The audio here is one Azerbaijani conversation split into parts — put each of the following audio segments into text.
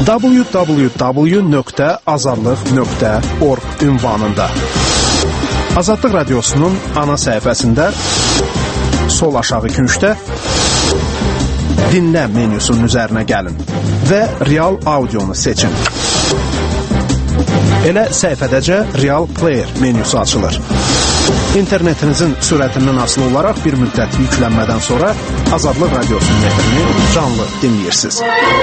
www.azadlıq.org ünvanında. Azadlıq Radiosunun ana səhifəsində sol aşağı küncdə dinlə menyusunun üzərinə gəlin və real audionu seçin. Elə səhifədəcə Real Player menyusu açılır. İnternetinizin sürətindən asılı olaraq bir müddət yüklənmədən sonra Azadlıq Radiosunun efrini canlı dinləyirsiniz.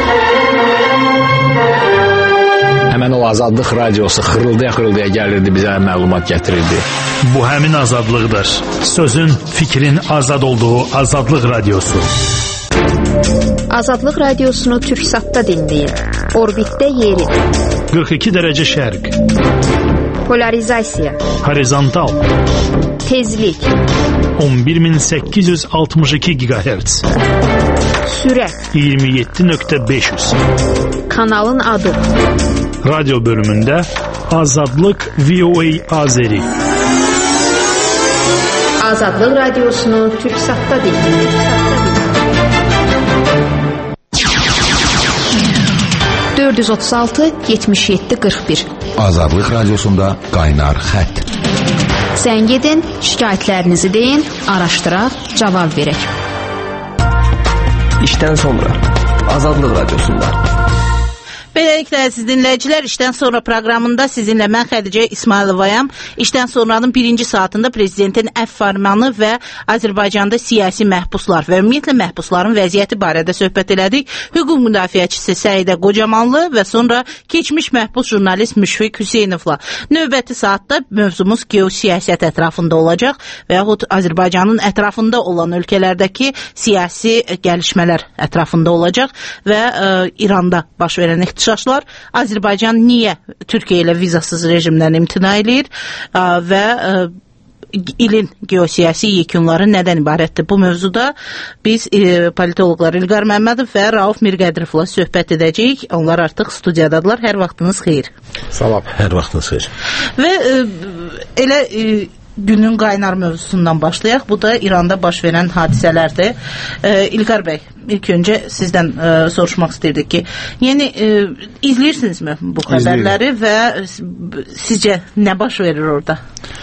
Həmən o Azadlıq Radiosu xırıldaya gəlirdi, bizə məlumat gətirirdi. Bu həmin azadlıqdır. Sözün, fikrin azad olduğu Azadlıq Radiosu. Azadlıq Radiosunu Türksatda dinləyin. Orbitdə yeri. 42 dərəcə şərq. Polarizasiya. Horizontal. Tezlik. 11862 GHz. Sürət. 27.500. Kanalın adı. Radyo bölümündə Azadlıq VOA Azeri. Azadlıq Radiosunu Türksatda dinləyin. 436-77-41. Azadlıq Radiosunda qaynar xətt. Zəng edin, şikayətlərinizi deyin, araşdıraq, cavab verək. İşdən sonra Azadlıq Radiosunda. Beləliklə, əziz dinləyicilər, işdən sonra proqramında sizinlə mən Xədicə İsmayılovayam. İşdən sonranın birinci saatında prezidentin əfv fərmanı və Azərbaycanda siyasi məhbuslar və ümumiyyətlə məhbusların vəziyyəti barədə söhbət elədik. Hüquq müdafiəçisi Səidə Qocamanlı və sonra keçmiş məhbus jurnalist Müşfiq Hüseynovla. Növbəti saatda mövzumuz geosiyasət ətrafında olacaq və yaxud Azərbaycanın ətrafında olan ölkələrdəki siyasi gəlişmələr ətrafında olacaq və İranda baş verən ixtişaşlar, Azərbaycan niyə Türkiyə ilə vizasız rejimdən imtina edir və ilin geosiyasi yekunları nədən ibarətdir? Bu mövzuda biz politoloqlar İlqar Məmmədov və Rauf Mirqədirovla söhbət edəcəyik. Onlar artıq studiyadadılar. Hər vaxtınız xeyir. Salam, hər vaxtınız xeyir. Və elə günün qaynar mövzusundan başlayaq. Bu da İranda baş verən hadisələrdir. İlqar bəy, ilk öncə sizdən soruşmaq istirdik ki, yəni izləyirsinizmi bu xəbərləri və sizcə nə baş verir orada?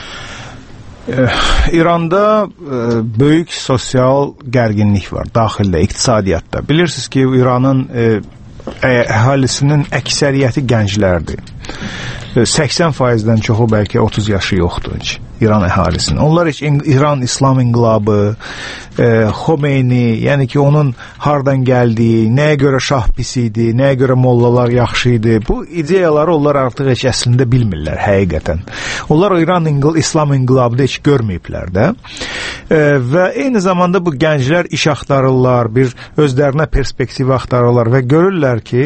İranda böyük sosial gərginlik var daxildə, iqtisadiyyatda. Bilirsiniz ki, İranın əhalisinin əksəriyyəti gənclərdir. 80%-dən çoxu bəlkə 30 yaşı yoxdur İran əhalisinin. Onlar heç İran İslam İnqilabı, Xomeyni, yəni ki onun hardan gəldiyi, nəyə görə şah pis idi, nəyə görə mollalar yaxşı idi, bu ideyaları onlar artıq heç əslində bilmirlər həqiqətən. Onlar İran İslam İnqilabını heç görməyiblər də. Və eyni zamanda bu gənclər iş axtarırlar, bir özlərinə perspektiv axtarırlar və görürlər ki,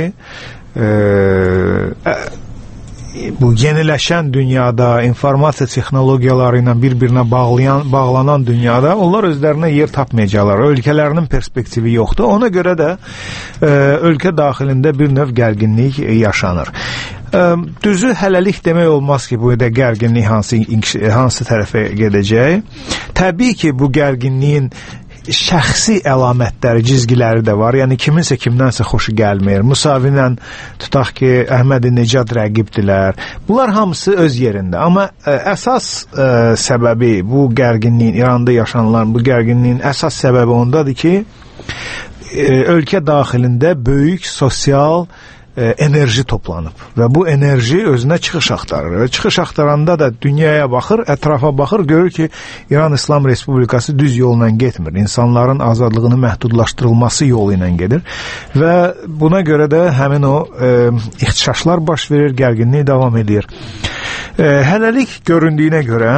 bu yeniləşən dünyada, informasiya texnologiyaları ilə bir-birinə bağlanan dünyada onlar özlərinə yer tapmayacaqlar. Ölkələrinin perspektivi yoxdur. Ona görə də ölkə daxilində bir növ gərginlik yaşanır. Düzü hələlik demək olmaz ki, bu gərginlik hansı tərəfə gedəcək. Təbii ki, bu gərginliyin şəxsi əlamətləri, cizgiləri də var. Yəni kiminsə kimdənsə xoşu gəlmir. Musavi-lə tutaq ki, Əhmədi-Necad rəqibdilər. Bunlar hamısı öz yerində. Amma əsas səbəbi bu gərginliyin, İranda yaşanılan bu gərginliyin əsas səbəbi ondadır ki, ölkə daxilində böyük sosial enerji toplanıb və bu enerji özünə çıxış axtarır. Çıxış axtaranda da dünyaya baxır, ətrafa baxır, görür ki, İran İslam Respublikası düz yolla getmir. İnsanların azadlığını məhdudlaşdırılması yolu ilə gedir və buna görə də həmin o ixtişaşlar baş verir, gərginlik davam edir. Hələlik göründüyünə görə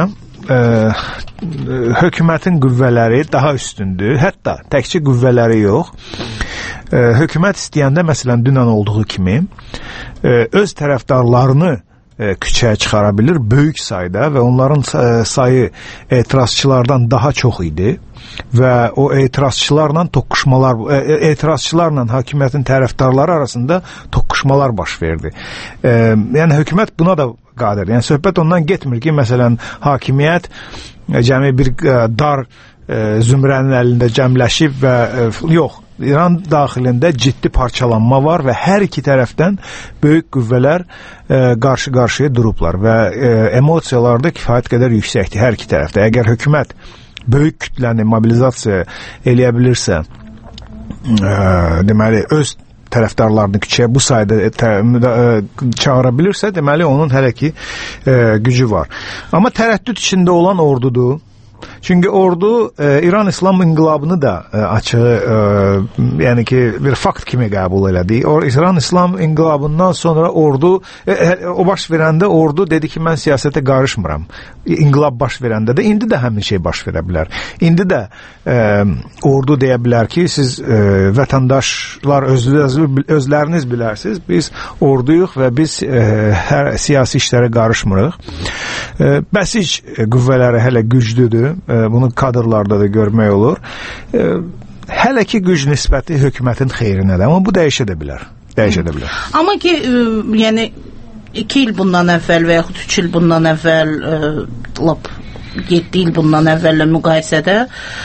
hökumətin qüvvələri daha üstündür. Hətta təkcə qüvvələri yox. Hökumət istəyəndə, məsələn, dünən olduğu kimi öz tərəfdarlarını küçəyə çıxara bilir böyük sayda və onların sayı etirazçılardan daha çox idi və o etirazçılarla hakimiyyətin tərəfdarları arasında toqquşmalar baş verdi. Yəni hökumət buna da qadir. Yəni söhbət ondan getmir ki, məsələn, hakimiyyət cəmi bir dar zümrənin əlində cəmləşib və yox, İran daxilində ciddi parçalanma var və hər iki tərəfdən böyük qüvvələr qarşı-qarşıya durublar və emosiyalar da kifayət qədər yüksəkdir hər iki tərəfdə. Əgər hökumət böyük kütləni mobilizasiya eləyə bilirsə, deməli öz tərəfdarlarını küçəyə bu sayda çağıra bilirsə, deməli onun hələ ki gücü var. Amma tərəddüd içində olan ordudur. Çünki ordu İran İslam inqilabını da açığı, yəni ki bir fakt kimi qəbul elədi. İran İslam inqilabından sonra ordu, o baş verəndə ordu dedi ki, mən siyasətə qarışmıram. İnqilab baş verəndə də, indi də həmin şey baş verə bilər. İndi də ordu deyə bilər ki, siz vətəndaşlar özləriniz bilərsiniz, biz orduyuq və biz hər siyasi işlərə qarışmırıq. Bəsic qüvvələri hələ güclüdür. Bunu kadrlarda da görmək olur. Hələ ki güc nisbəti hökumətin xeyrinədir, amma bu dəyişə də bilər. Amma ki, yəni 2 il bundan əvvəl və yaxud 3 il bundan əvvəl, 7 il bundan əvvəllə müqayisədə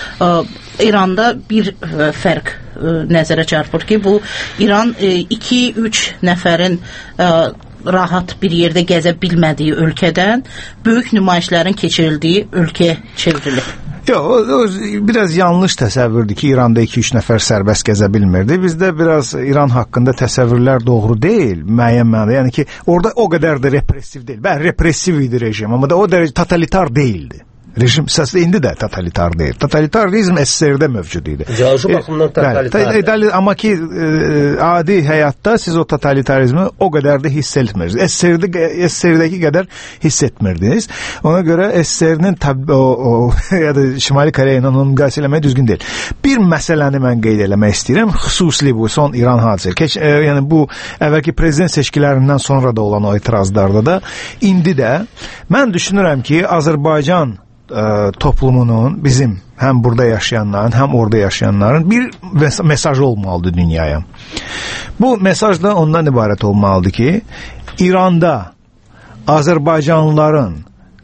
İranda bir fərq nəzərə çarpır ki, bu İran 2-3 nəfərin rahat bir yerdə gəzə bilmədiyi ölkədən böyük nümayişlərin keçirildiyi ölkəyə çevrilir. Yox, biraz yanlış təsəvvürdür ki, İranda 2-3 nəfər sərbəst gəzə bilmirdi. Bizdə biraz İran haqqında təsəvvürlər doğru deyil, müəyyən mənada. Yəni ki, orada o qədər də repressiv deyil. Repressiv idi rejim, amma da o dərəcə totalitar deyildi. Rejim əsasında indi də totalitar deyil. Totalitarizm SSR-də mövcud idi. Cəzi baxımdan totalitar. Amma ki adi həyatda siz o totalitarizmi o qədər də hiss etmirsiniz. SSR-dəki qədər hiss etmirdiniz. Ona görə SSR-nin ya da Şimali Koreya ilə onu müqayisə eləmək düzgün deyil. Bir məsələni mən qeyd eləmək istəyirəm. Xüsusi bu son İran hadisəsi. Yəni bu əvvəlki prezident seçkilərindən sonra da olan o etirazlarda da indi də mən düşünürəm ki, Azərbaycan toplumunun, bizim həm burada yaşayanların, həm orada yaşayanların bir mesajı olmalıdır dünyaya. Bu mesaj da ondan ibarət olmalıdır ki, İranda Azərbaycanlıların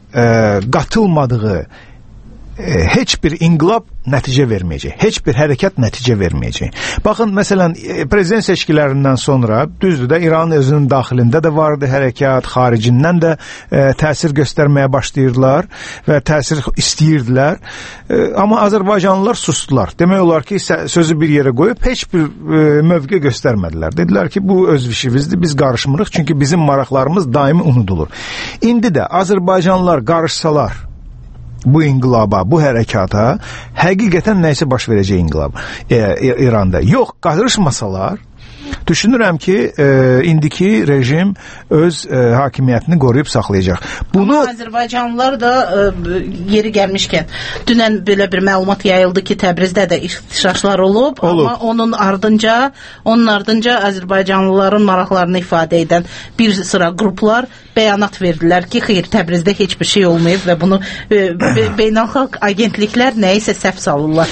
qatılmadığı heç bir inqilab nəticə verməyəcək. Heç bir hərəkət nəticə verməyəcək. Baxın, məsələn, prezident seçkilərindən sonra, düzdür də, İranın özünün daxilində də vardı hərəkət, xaricindən də təsir göstərməyə başlayırdılar və təsir istəyirdilər. Amma Azərbaycanlılar sustular. Demək olar ki, sözü bir yerə qoyub, heç bir mövqe göstərmədilər. Dedilər ki, bu öz işimizdir, biz qarışmırıq, çünki bizim maraqlarımız daimi unudulur. İndi də Azərbaycanlılar qarışsalar, bu inqilaba, bu hərəkata həqiqətən nəysə baş verəcək inqilab İranda. Yox, qarışmasalar, düşünürəm ki, indiki rejim öz hakimiyyətini qoruyub saxlayacaq. Amma Azərbaycanlılar da yeri gəlmişkən, dünən belə bir məlumat yayıldı ki, Təbrizdə də ixtişaşlar olub. Amma onun ardınca Azərbaycanlıların maraqlarını ifadə edən bir sıra qruplar bəyanat verdilər ki, xeyr, Təbrizdə heç bir şey olmayıb və bunu beynəlxalq agentliklər nəyisə səhv salırlar.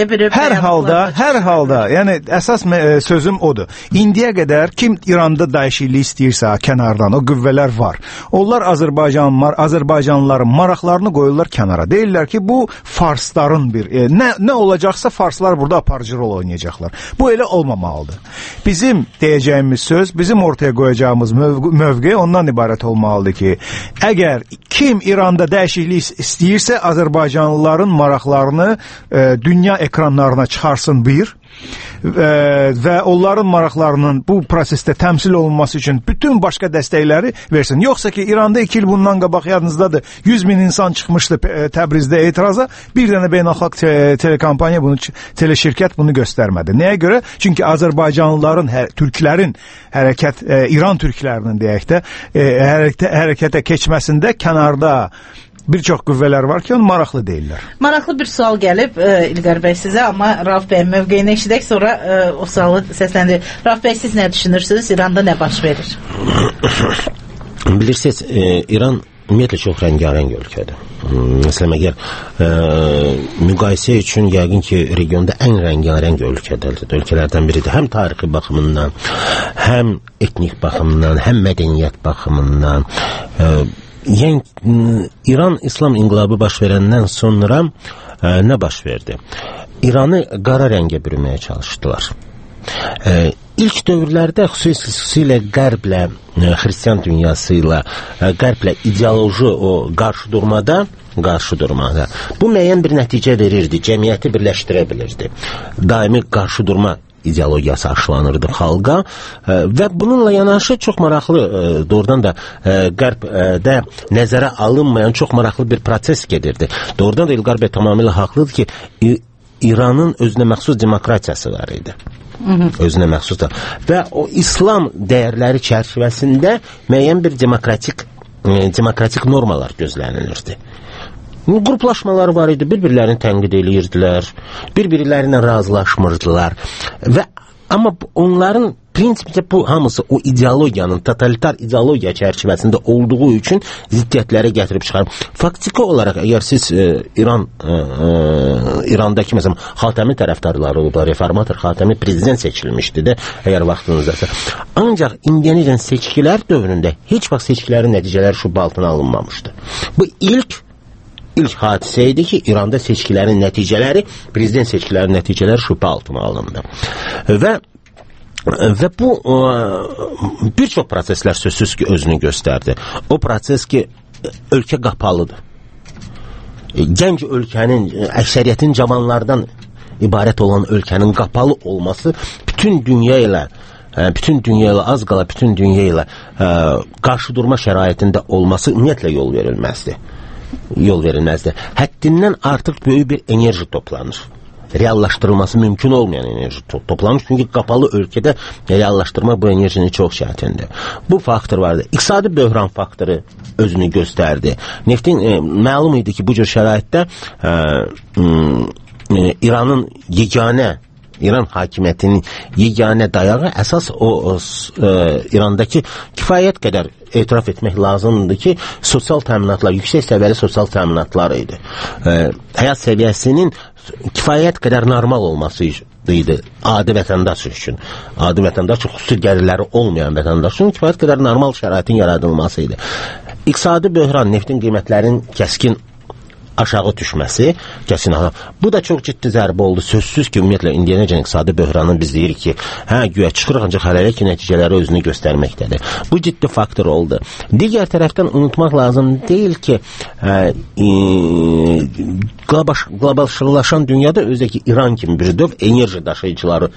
Hər halda, yəni əsas sözüm odur. İndiyə qədər kim İranda dəyişiklik istəyirsə kənardan, o qüvvələr var. Onlar Azərbaycanlıların maraqlarını qoyurlar kənara. Deyirlər ki, bu farsların bir, nə olacaqsa farslar burada aparıcı rol oynayacaqlar. Bu elə olmamalıdır. Bizim deyəcəyimiz söz, bizim ortaya qoyacağımız mövqe ondan ibarət olmalıdır ki, əgər kim İranda dəyişiklik istəyirsə Azərbaycanlıların maraqlarını dünya ekranlarına çıxarsın bir və onların maraqlarının bu prosesdə təmsil olunması üçün bütün başqa dəstəkləri versin. Yoxsa ki, İranda 2 il bundan qabaq yadınızdadır, 100 min insan çıxmışdı Təbrizdə etiraza, bir dənə beynəlxalq telekompaniya bunu, teleşirkət bunu göstərmədi. Nəyə görə? Çünki Azərbaycanlıların, türklərin hərəkət, İran türklərinin deyək də, hərəkətə keçməsində kənarda bir çox qüvvələr var ki, onu maraqlı deyirlər. Maraqlı bir sual gəlib İlqar bəy sizə, amma Rauf bəy mövqeyini eşidək, sonra o sualı səsləndirir. Rauf bəy, siz nə düşünürsünüz? İranda nə baş verir? Bilirsiniz, İran ümumiyyətlə çox rəngarəng ölkədir. Məsələn, əgər müqayisə üçün yəqin ki, regionda ən rəngarəng ölkələrdən biridir. Həm tarixi baxımından, həm etnik baxımından, həm mədəniyyət baxımından. Yəni İran İslam inqilabı baş verəndən sonra nə baş verdi? İranı qara rəngə bürüməyə çalışdılar. İlk dövrlərdə xüsusilə qərblə, xristian dünyası ilə, qərblə ideoloji o qarşıdurmada bu müəyyən bir nəticə verirdi, cəmiyyəti birləşdirə bilirdi. Daimi qarşıdurma ideologiyası aşılanırdı xalqa və bununla yanaşı çox maraqlı, doğrudan da qərbdə nəzərə alınmayan çox maraqlı bir proses gedirdi. Doğrudan da İlqar bəy tamamilə haqlıdır ki, İranın özünə məxsus demokratiyası var idi. Özünə məxsus da. Və o İslam dəyərləri çərçivəsində müəyyən bir demokratik normalar gözlənilirdi. Qruplaşmalar var idi, bir-birlərini tənqid edirdilər, bir-birləri ilə razılaşmırdılar və amma onların prinsipcə bu hamısı o ideologiyanın, totalitar ideologiya çərçivəsində olduğu üçün ziddiyyətləri gətirib çıxarır. Faktiki olaraq əgər siz İrandakı məsələn Xatəmi tərəfdarları olub, reformator Xatəmi prezident seçilmişdi də, əgər vaxtınızdasa. Ancaq indiyənəcən seçkilər dövründə heç vaxt seçkilərin nəticələri şübhə altına alınmamışdı. Bu ilk hadisə idi ki, İranda seçkilərin nəticələri, prezident seçkilərin nəticələri şübhə altına alındı. Və bu bir çox proseslər sözsüz ki, özünü göstərdi. O proses ki, ölkə qapalıdır. Gənc ölkənin, əksəriyyətin cavanlardan ibarət olan ölkənin qapalı olması bütün dünya ilə az qala bütün dünya ilə qarşıdurma şəraitində olması ümumiyyətlə yol verilməzdi. Həddindən artıq böyük bir enerji toplanır. Reallaşdırılması mümkün olmayan enerji toplanmış. Çünki qapalı ölkədə reallaşdırma bu enerjini çox çətindir. Bu faktor vardı. İqtisadi böhran faktoru özünü göstərdi. Neftin məlum idi ki, bu cür şəraitdə İran hakimiyyətinin yeganə dayağı əsas o İrandakı kifayət qədər etiraf etmək lazımdır ki, sosial təminatlar, yüksək səviyyəli sosial təminatlar idi. Həyat səviyyəsinin kifayət qədər normal olması idi adi vətəndaş üçün. Adi vətəndaş üçün, xüsusi gəlirləri olmayan vətəndaş üçün kifayət qədər normal şəraitin yaradılması idi. İqtisadi böhran, neftin qiymətlərinin kəskin aşağı düşməsi, bu da çox ciddi zərbə oldu. Sözsüz ki, ümumiyyətlə, indiyənəcən iqtisadi böhranı biz deyirik ki, güya çıxırıq, ancaq hələlik ki, nəticələri özünü göstərməkdədir. Bu ciddi faktor oldu. Digər tərəfdən unutmaq lazım deyil ki, qloballaşan dünyada özdəki İran kimi bir döv enerji daşıyıcıları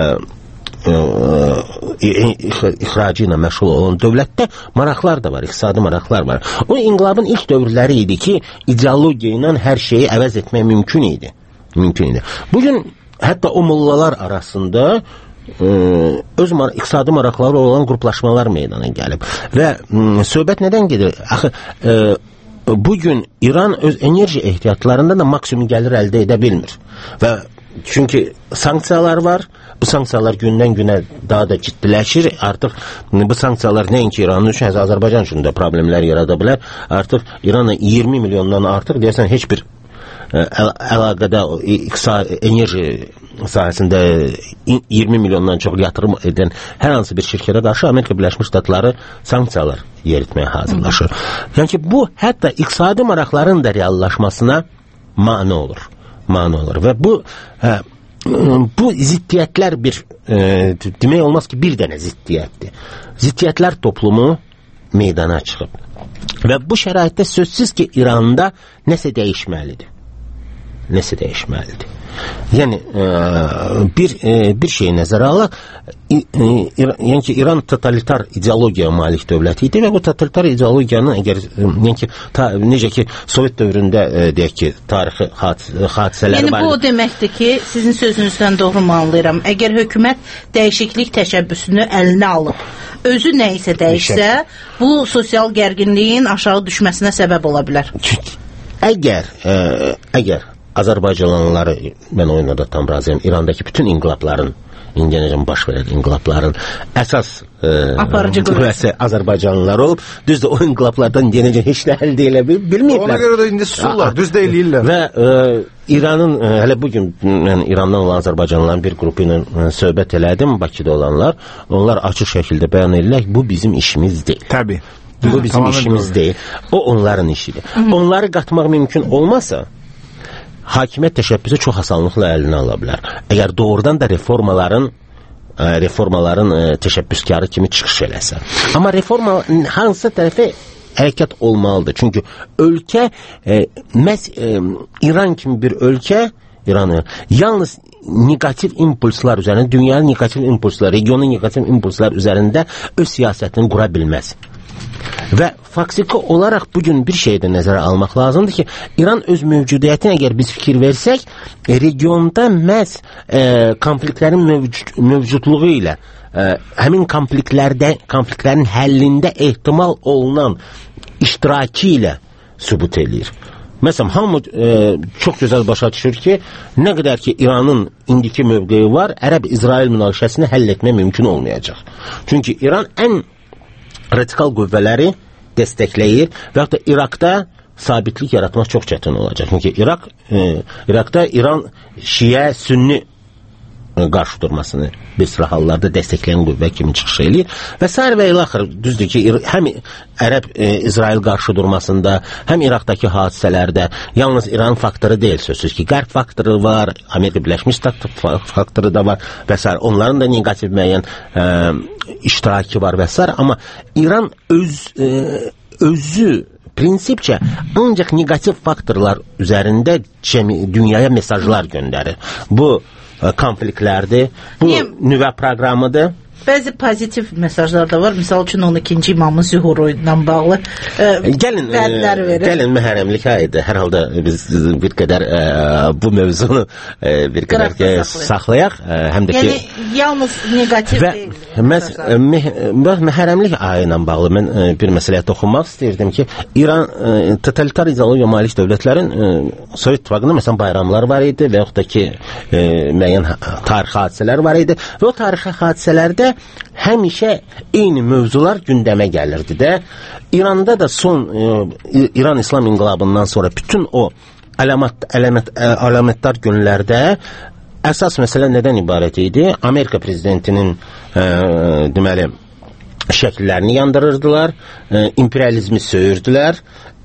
ixracı ilə məşğul olan dövlətdə maraqlar da var, iqtisadi maraqlar var. O inqilabın ilk dövrləri idi ki, ideologiya ilə hər şeyi əvəz etmək mümkün idi. Bugün hətta o mollalar arasında öz iqtisadi maraqları olan qruplaşmalar meydana gəlib. Və söhbət nədən gedir? Axı, bugün İran öz enerji ehtiyatlarında da maksimum gəlir əldə edə bilmir. Və çünki sanksiyalar var. Bu sanksiyalar gündən-günə daha da ciddiləşir. Artıq bu sanksiyalar nəinki İranın üçün, Azərbaycan üçün də problemlər yarada bilər. Artıq İranla 20 milyondan artıq deyəsən heç bir əlaqədə enerji sahəsində 20 milyondan çox yatırım edən hər hansı bir şirkətə qarşı Amerika Birləşmiş Ştatları sanksiyalar yeritməyə hazırlaşır. Yəni ki, bu hətta iqtisadi maraqların da reallaşmasına mane olur. Və bu ziddiyyətlər demək olmaz ki, bir dənə ziddiyyətdir. Ziddiyyətlər toplumu meydana çıxıb. Və bu şəraitdə sözsüz ki, İranda nəsə dəyişməlidir. Yəni, bir şeyi nəzərə alaq, yəni ki, İran totalitar ideologiyaya malik dövlət idi və bu totalitar ideologiyanın necə ki, Sovet dövründə deyək ki, tarixi hadisələri var. Yəni, bu deməkdir ki, sizin sözünüzdən doğru mu anlayıram? Əgər hökumət dəyişiklik təşəbbüsünü əlinə alıb, özü nə isə dəyişsə, bu sosial gərginliyin aşağı düşməsinə səbəb ola bilər. Əgər Azərbaycanlıları, mən oyuna da tam razıyam, İrandakı bütün inqilabların, indiyənəcən baş verən inqilabların əsas qüvvəsi Azərbaycanlılar olub, düzdür, o inqilablardan indiyənəcən heç nə əldə elə bilməyiblər. Ona görə də indi susurlar, düz də eləyirlər. Və İranın, hələ bugün İrandan olan Azərbaycanlıların bir qrupu ilə söhbət elədim, Bakıda olanlar, onlar açıq şəkildə bəyan edirlər ki, bu bizim işimiz deyil. Təbii. Bu bizim işimiz deyil. O onların işidir. Onları qatmaq mümkün olmasa, hakimiyyət təşəbbüsü çox asanlıqla əlinə ala bilər. Əgər doğrudan da reformaların təşəbbüskarı kimi çıxış eləsə. Amma reforma hansı tərəfə hərəkət olmalıdır? Çünki ölkə məhz İran kimi bir ölkə, İranı yalnız negativ impulslar üzərində, dünyanın negativ impulslar, regionun negativ impulslar üzərində öz siyasətini qura bilməz. Və faktiki olaraq bugün bir şeyi də nəzərə almaq lazımdır ki, İran öz mövcudiyyətinə əgər biz fikir versək, regionda məhz konfliktlərin mövcudluğu ilə həmin konfliktlərin həllində ehtimal olunan iştirakı ilə sübut eləyir. Məsələn, hamı çox gözəl başa düşür ki, nə qədər ki İranın indiki mövqeyi var, Ərəb-İsrail münaqişəsini həll etmək mümkün olmayacaq. Çünki İran ən radikal qüvvələri dəstəkləyir və yaxud da İraqda sabitlik yaratmaq çox çətin olacaq. Çünki İraqda İran Şiə, Sünni qarşı durmasını bir sıra hallarda dəstəkləyən qüvvə kimi çıxış eləyir və s. və ilaxır. Düzdür ki, həm Ərəb-İsrail qarşı durmasında, həm İraqdakı hadisələrdə yalnız İran faktoru deyil, sözsüz ki, Qərb faktoru var, Amerika Birləşmiş Ştatları faktoru da var və s. Onların da negativ müəyyən iştirakı var və s. Amma İran özü prinsipcə ancaq negativ faktorlar üzərində dünyaya mesajlar göndərir. Bu konfliktlərdir, bu nüvə proqramıdır. Bəzi pozitiv mesajlar da var. Misal üçün 12-ci imamın zühuru ilə bağlı vədlər verir. Gəlin məhərrəmlik ayıdır. Hər halda biz bir qədər bu mövzunu bir qədər saxlayaq. Həm də ki, yəni yalnız negativ deyil. Məhərrəmlik ayı ilə bağlı mən bir məsələyə toxunmaq istəyirdim ki, İran totalitar ideologiya malik dövlətlərin Sovet İttifaqında məsələn bayramlar var idi və yaxud da ki müəyyən tarixi hadisələr var idi və o tarixi hadisələrdə həmişə eyni mövzular gündəmə gəlirdi də. İranda da son İran İslam inqilabından sonra bütün o əlamətdar günlərdə əsas məsələ nədən ibarət idi? Amerika prezidentinin deməli şəkillərini yandırırdılar, imperializmi söyürdülər,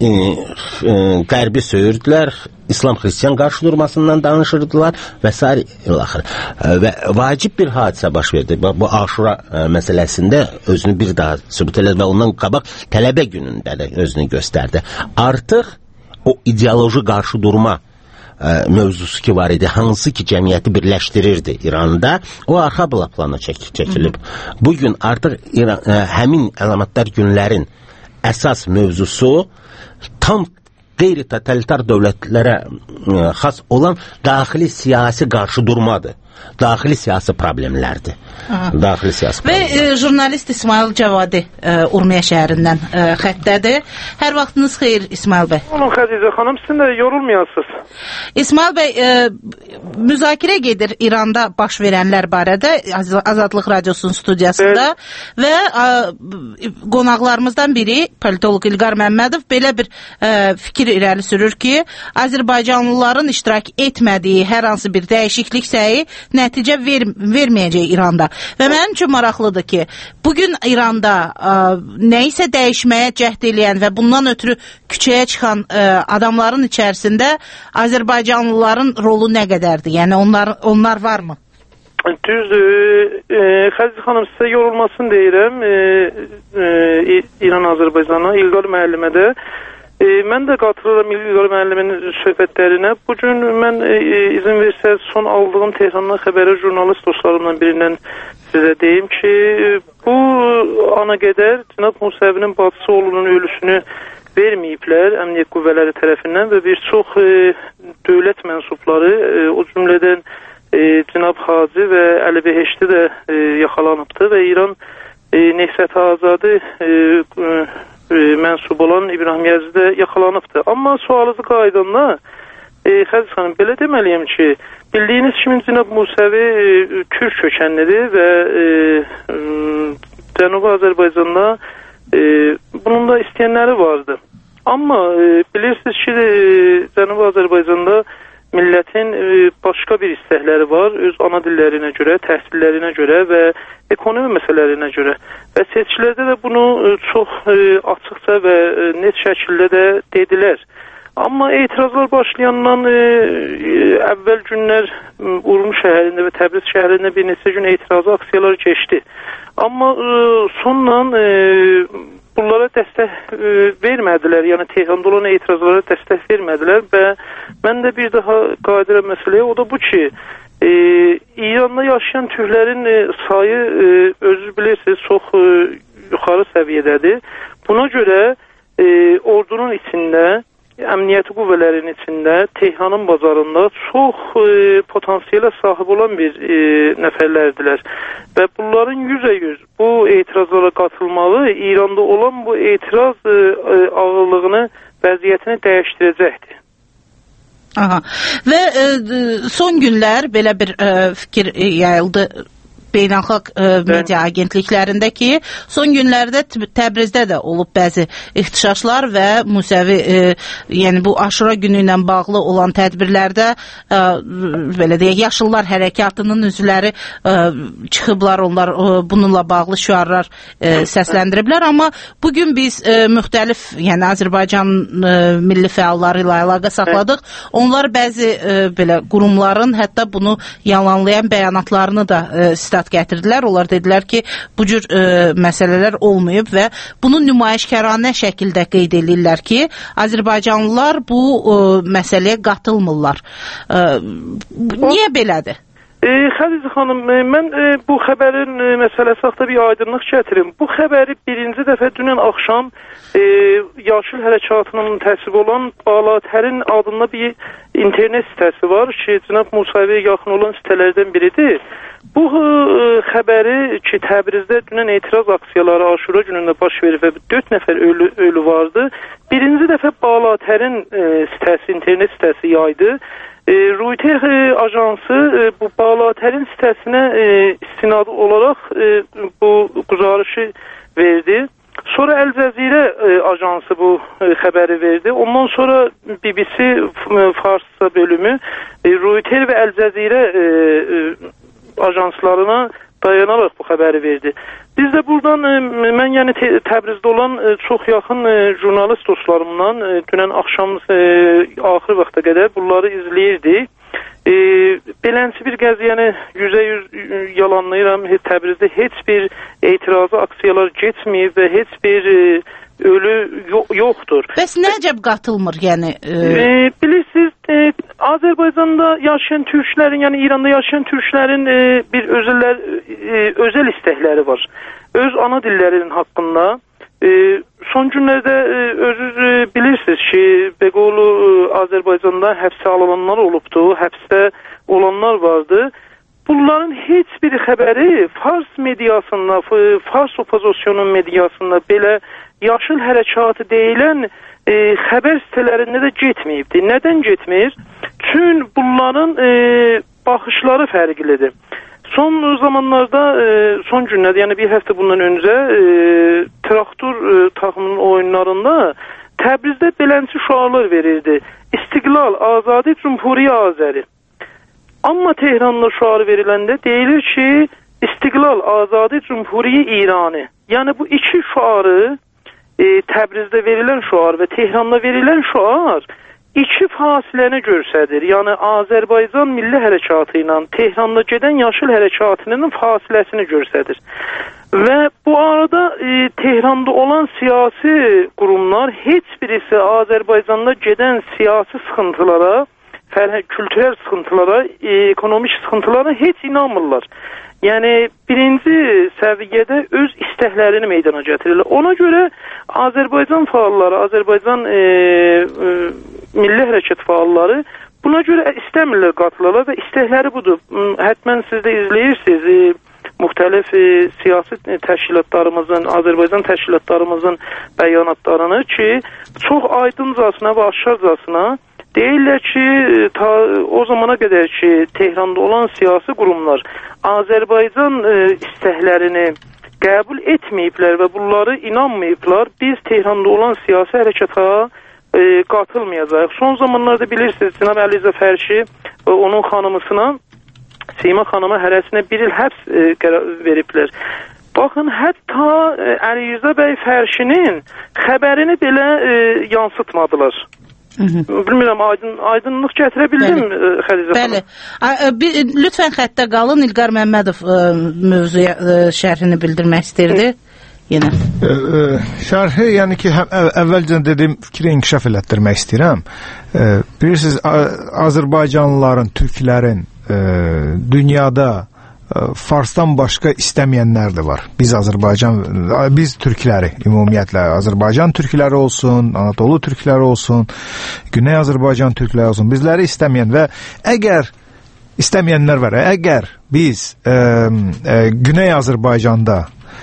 qərbi söyürdülər, İslam-Xristiyan qarşıdurmasından danışırdılar və s. ilaxır. Və vacib bir hadisə baş verdi. Bu Aşura məsələsində özünü bir daha sübut elədi və ondan qabaq tələbə günündə də özünü göstərdi. Artıq o ideoloji qarşıdurma mövzusu ki var idi, hansı ki cəmiyyəti birləşdirirdi İranda, o arxa plana çəkilib. Bugün artıq həmin əlamətdar günlərin əsas mövzusu tam qeyri-totalitar dövlətlərə xas olan daxili siyasi qarşıdurmadır. Daxili siyasi problemlərdir. Daxili siyasi problemlər. Və jurnalist İsmail Cavadi Urmiya şəhərindən xəttədir. Hər vaxtınız xeyir İsmail bəy. Onun Xədicə xanım, sizin də yorulmayasınız. İsmail bəy, müzakirə gedir İranda baş verənlər barədə Azadlıq Radiosunun studiyasında və qonaqlarımızdan biri politolog İlqar Məmmədov belə bir fikir irəli sürür ki, Azərbaycanlıların iştirak etmədiyi hər hansı bir dəyişiklik səyi nəticə verməyəcək İranda. Və mənim üçün maraqlıdır ki, bugün İranda nəyisə dəyişməyə cəhd eləyən və bundan ötürü küçəyə çıxan adamların içərisində Azərbaycanlıların rolu nə qədərdir? Yəni onlar varmı? Düzdür. Xədicə xanım, sizə yorulmasını deyirəm. İran-Azərbaycana, İlqar müəllimə də. Mən də qatılıram İlqar müəllimin söhbətlərinə. Bugün mən izin versəz son aldığım Tehrandan xəbəri jurnalist dostlarımdan birindən sizə deyim ki, bu ana qədər Cənab Musəvinin bacısı oğlunun ölüsünü verməyiblər əmniyyət qüvvələri tərəfindən və bir çox dövlət mənsubları, o cümlədən Cənab Hacı və Əli Behişti də yaxalanıbdır və İran Nəhsət Azadı mənsub olan İbrahim Yəzdi də yaxalanıbdır. Amma sualınızı qaydanda Xədicə xanım, belə deməliyəm ki, bildiyiniz kimi Cənab Musəvi Türk kökənlidir və Cənubi Azərbaycanda bunun da istəyənləri vardı. Amma bilirsiniz ki, Cənubi Azərbaycanda millətin başqa bir istəkləri var, öz ana dillərinə görə, təhsillərinə görə və ekonomi məsələlərinə görə. Və seçkilərdə də bunu çox açıqca və net şəkildə də dedilər. Amma etirazlar başlayandan əvvəl günlər Urmuş şəhərində və Təbriz şəhərində bir neçə gün etirazı aksiyalar keçdi. Amma sonla bunlara dəstək vermədilər, yəni Tehranda olan etirazlara dəstək vermədilər və mən də bir daha qayıdıram məsələyə, o da bu ki, İranda yaşayan türklərin sayı özünüz bilirsiniz çox yuxarı səviyyədədir. Buna görə ordunun içində, əmniyyəti qüvvələrinin içində, Tehranın bazarında çox potansiyelə sahib olan bir nəfərlərdilər. Və bunların 100% bu etirazlara qatılmağı İranda olan bu etiraz ağırlığını, vəziyyətini dəyişdirəcəkdir. Aha. Və son günlər belə bir fikir yayıldı beynəlxalq media agentliklərində ki, son günlərdə Təbrizdə də olub bəzi ixtişaşlar və Musəvi, yəni bu Aşura günü ilə bağlı olan tədbirlərdə belə deyək, Yaşıllar Hərəkatının üzvləri çıxıblar, onlar bununla bağlı şüarlar səsləndiriblər, amma bugün biz müxtəlif, yəni Azərbaycan milli fəalları ilə əlaqə saxladıq. Onlar bəzi belə qurumların hətta bunu yalanlayan bəyanatlarını da gətirdilər. Onlar dedilər ki, bu cür məsələlər olmayıb və bunu nümayişkaranə şəkildə qeyd edirlər ki, Azərbaycanlılar bu məsələyə qatılmırlar. Niyə belədir? Xədicə xanım, mən bu xəbərin məsələsi haqqında bir aydınlıq gətirim. Bu xəbəri birinci dəfə dünən axşam Yaşıl Hərəkatının təsvib olan Balatərin adında bir internet sitəsi var ki, Cənab Musaviyə yaxın olan sitələrdən biridir. Bu xəbəri ki, Təbrizdə dünən etiraz aksiyaları Aşura günündə baş verir və 4 nəfər ölü vardı. Birinci dəfə Balatərin sitəsi, internet sitəsi yaydı. Reuters ajansı bu Balatərin sitəsinə istinad olaraq bu quzarışı verdi. Sonra Əl Cəzirə ajansı bu xəbəri verdi. Ondan sonra BBC Farsça bölümü Reuters və Əl Cəzirə ajanslarına dayanaraq bu xəbəri verdi. Biz də buradan, mən yəni Təbrizdə olan çox yaxın jurnalist dostlarımdan dünən axşam axır vaxta qədər bunları izləyirdik. Belənsi bir qəziyyəni 100% yalanlayıram. Təbrizdə heç bir etirazı aksiyalar geçməyib və heç bir ölü yoxdur. Bəs nə əcəb qatılmır, yəni? Bilirsiniz, Azərbaycanda yaşayan türklərin, yəni İranda yaşayan türklərin bir özəl istəkləri var. Öz ana dillərinin haqqında. Son günlərdə özünüz bilirsiniz ki, Beqolu Azərbaycanda həbsə alınanlar olubdu, həbsdə olanlar vardı. Bunların heç bir xəbəri Fars mediasında, Fars opozisyonun mediasında belə Yaşıl Hərəkatı deyilən xəbər sitələrində də getməyibdi. Nədən getmir? Çünki bunların baxışları fərqlidir. Son zamanlarda, son günlərdə, yəni bir həftə bundan öncə traktor takımının oyunlarında Təbrizdə belənçi şüarlar verirdi. İstiqlal, Azadi, Cumhuriyə Azəri. Amma Tehranda şüarı veriləndə deyilir ki, İstiqlal, Azadi, Cumhuriyə İranı. Yəni bu iki şüarı Təbrizdə verilən şüar və Tehranda verilən şüar iki fasiləni göstərir. Yəni Azərbaycan milli hərəkatı ilə Tehranda gedən Yaşıl hərəkatının fasiləsini göstərir. Və bu arada Tehranda olan siyasi qurumlar heç birisi Azərbaycanda gedən siyasi sıxıntılara, kültürel sıxıntılara, ekonomik sıxıntılara heç inanmırlar. Yəni birinci səviyyədə öz istəklərini meydana gətirirlər. Ona görə Azərbaycan fəalları, Azərbaycan milli hərəkat fəalları buna görə istəmirlər qatılarlar və istəkləri budur. Hətmən siz də izləyirsiniz müxtəlif siyasi təşkilatlarımızın, Azərbaycan təşkilatlarımızın bəyanatlarını ki, çox aydıncasına və aşkarcasına deyirlər ki, o zamana qədər ki, Tehranda olan siyasi qurumlar Azərbaycan istəklərini qəbul etməyiblər və bunları inanmayıblar. Biz Tehranda olan siyasi hərəkata qatılmayacaq. Son zamanlarda bilirsiniz, Cənab Əlizə Fərşi onun xanımısına, Sima xanıma hərəsinə 1 il həbs veriblər. Baxın, hətta Əlizə bəy Fərşinin xəbərini belə yansıtmadılar. Bilmirəm, aydınlıq gətirə bildim Xədicə xanım. Bəli. Lütfən xəttə qalın. İlqar Məmmədov mövzuya şərhini bildirmək istəyirdi. Yenə. Şərhi, yəni ki, əvvəlcə dediyim fikri inkişaf elətdirmək istəyirəm. Bilirsiniz, Azərbaycanlıların, türklərin dünyada Farsdan başqa istəməyənlər də var. Biz türkləri, ümumiyyətlə Azərbaycan türkləri olsun, Anadolu türkləri olsun, Güney Azərbaycan türkləri olsun, bizləri istəməyən və əgər istəməyənlər var, əgər biz Güney Azərbaycanda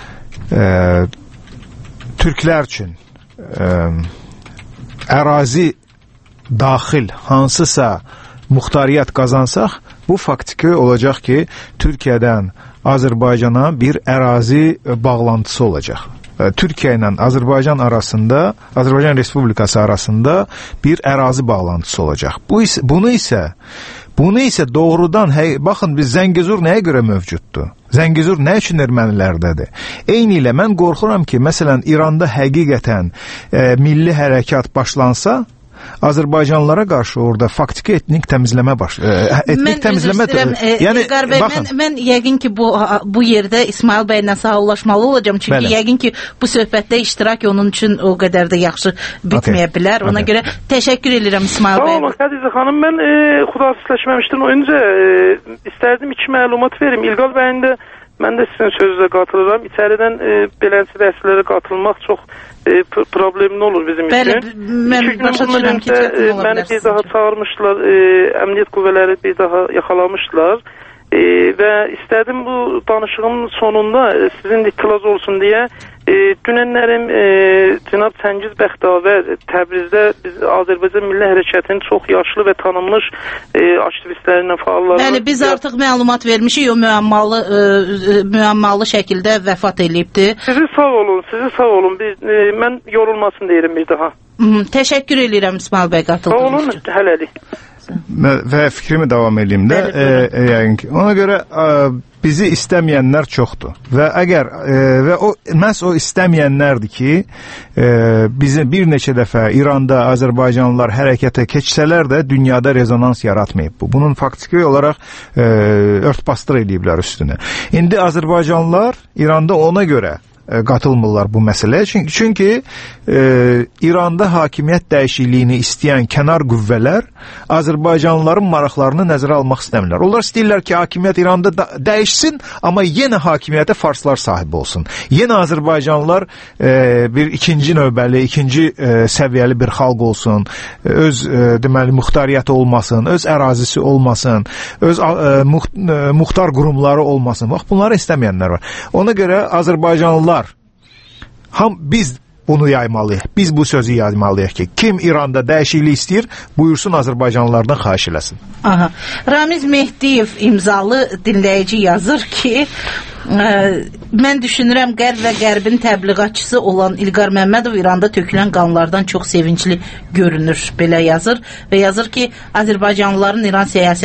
türklər üçün ərazi daxil hansısa muxtariyyət qazansaq, bu faktiki olacaq ki, Türkiyədən Azərbaycana bir ərazi bağlantısı olacaq. Türkiyə ilə Azərbaycan arasında, Azərbaycan Respublikası arasında bir ərazi bağlantısı olacaq. Bunu isə doğrudan, baxın, biz Zəngəzur nəyə görə mövcuddur? Zəngəzur nə üçün ermənilərdədir? Eyni ilə mən qorxuram ki, məsələn, İranda həqiqətən milli hərəkat başlansa, Azərbaycanlılara qarşı orada faktiki etnik təmizləmə yəni mən yəqin ki bu yerdə İsmail bəylə sağollaşmalı olacağam, çünki yəqin ki bu söhbətdə iştirak onun üçün o qədər də yaxşı bitməyə bilər. Ona görə təşəkkür edirəm İsmail bəy. Sağ olun Xədicə xanım, mən xudafizləşməmişdim. Öncə istərdim iki məlumat verim. İlqar bəyin də mən də sizin sözünüzə qatılıram. İçəridən beləncə dərslərə qatılmaq çox problemli olur bizim üçün. Bəli, mən başa düşürəm ki, məni bir daha çağırmışdılar, əmniyyət qüvvələri bir daha yaxalamışdılar və istədim bu danışığın sonunda sizin ixtilaz olsun deyə dünənlərim cənab Çəngiz Bəxtavər Təbrizdə biz Azərbaycan Milli Hərəkatının çox yaşlı və tanınmış aktivistlərindən fəalları. Bəli, biz artıq məlumat vermişik, o müəmmalı şəkildə vəfat eləyibdi. Sizi sağ olun. Mən yorulmasın deyirəm bir daha. Təşəkkür edirəm İsmail bəy qatıldığınız üçün. Sağ olun, hələlik. Və fikrimi davam edeyim də. Ona görə bizi istəməyənlər çoxdur. Və məhz o istəməyənlərdir ki, bizim bir neçə dəfə İranda Azərbaycanlılar hərəkətə keçsələr də dünyada rezonans yaratmayıb. Bunun faktiki olaraq örtbasdır ediblər üstünə. İndi Azərbaycanlılar İranda ona görə qatılmırlar bu məsələyə. Çünki İranda hakimiyyət dəyişikliyini istəyən kənar qüvvələr Azərbaycanlıların maraqlarını nəzərə almaq istəmirlər. Onlar istəyirlər ki, hakimiyyət İranda dəyişsin, amma yenə hakimiyyətə farslar sahib olsun. Yenə Azərbaycanlılar bir ikinci növbəli, ikinci səviyyəli bir xalq olsun, öz deməli muxtariyyəti olmasın, öz ərazisi olmasın, öz muxtar qurumları olmasın. Bax, bunları istəməyənlər var. Ona görə Azərbaycanlılar biz bunu yaymalıyıq. Biz bu sözü yaymalıyıq ki, kim İranda dəyişiklik istəyir, buyursun Azərbaycanlılardan xahiş eləsin. Ramiz Mehdiyev imzalı dinləyici yazır ki, mən düşünürəm Qərb və Qərbin təbliğatçısı olan İlqar Məmmədov İranda tökülən qanlardan çox sevincli görünür, belə yazır və yazır ki, Azərbaycanlılar İran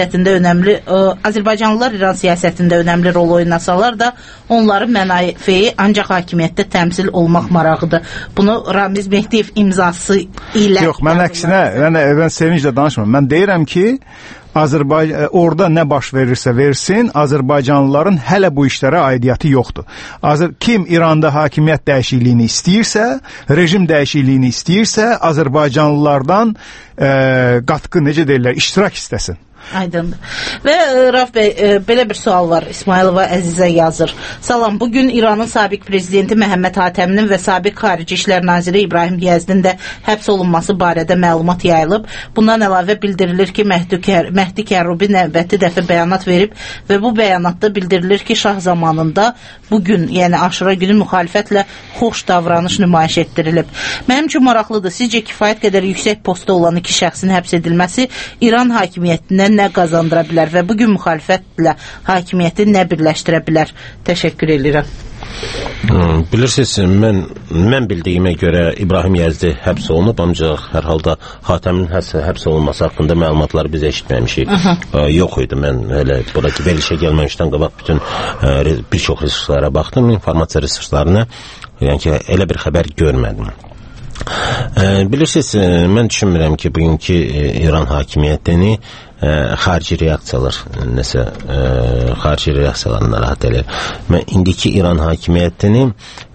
siyasətində önəmli rol oynasalar da onların mənafeyi ancaq hakimiyyətdə təmsil olmaq marağıdır. Bunu Ramiz Mehdiyev imzası ilə... Yox, mən əksinə, mən sevinclə danışmıram. Mən deyirəm ki, orada nə baş verirsə versin, Azərbaycanlıların hələ bu işlərə aidiyyəti yoxdur. Kim İranda hakimiyyət dəyişikliyini istəyirsə, rejim dəyişikliyini istəyirsə, Azərbaycanlılardan qatqı, necə deyirlər, iştirak istəsin. Aydındır. Və Raf bəy, belə bir sual var. İsmailova Əzizə yazır. Salam, bugün İranın sabiq prezidenti Məhəmməd Hatəminin və sabiq Xarici İşlər Naziri İbrahim Yezdin də həbs olunması barədə məlumat yayılıb. Bundan əlavə bildirilir ki, Məhdi Kərrubi növbəti dəfə bəyanat verib və bu bəyanatda bildirilir ki, şah zamanında bugün, yəni Aşura günü müxalifətlə xoş davranış nümayiş etdirilib. Mənim üçün maraqlıdır. Sizcə kifayət qədər yüksək postda olan iki şəxsin həbs edilməsi İran hakimiyyətindən nə qazandıra bilər və bugün müxalifətlə hakimiyyəti nə birləşdirə bilər? Təşəkkür edirəm. Bilirsiniz, mən bildiyimə görə İbrahim Yezdi həbs olunub, ancaq hər halda Hatəmin həbs olunması haqqında məlumatları biz eşitməmişik. Yox idi, mən elə buradakı verilişə gəlməmişdən qabaq bütün bir çox resurslara baxdım, informasiya resurslarına, yəni ki, elə bir xəbər görmədim. Bilirsiniz, mən düşünmürəm ki, bugünkü İran hakimiyyətini xarici reaksiyalar xarici reaksiyalar narahat edir. Mən indiki İran hakimiyyətini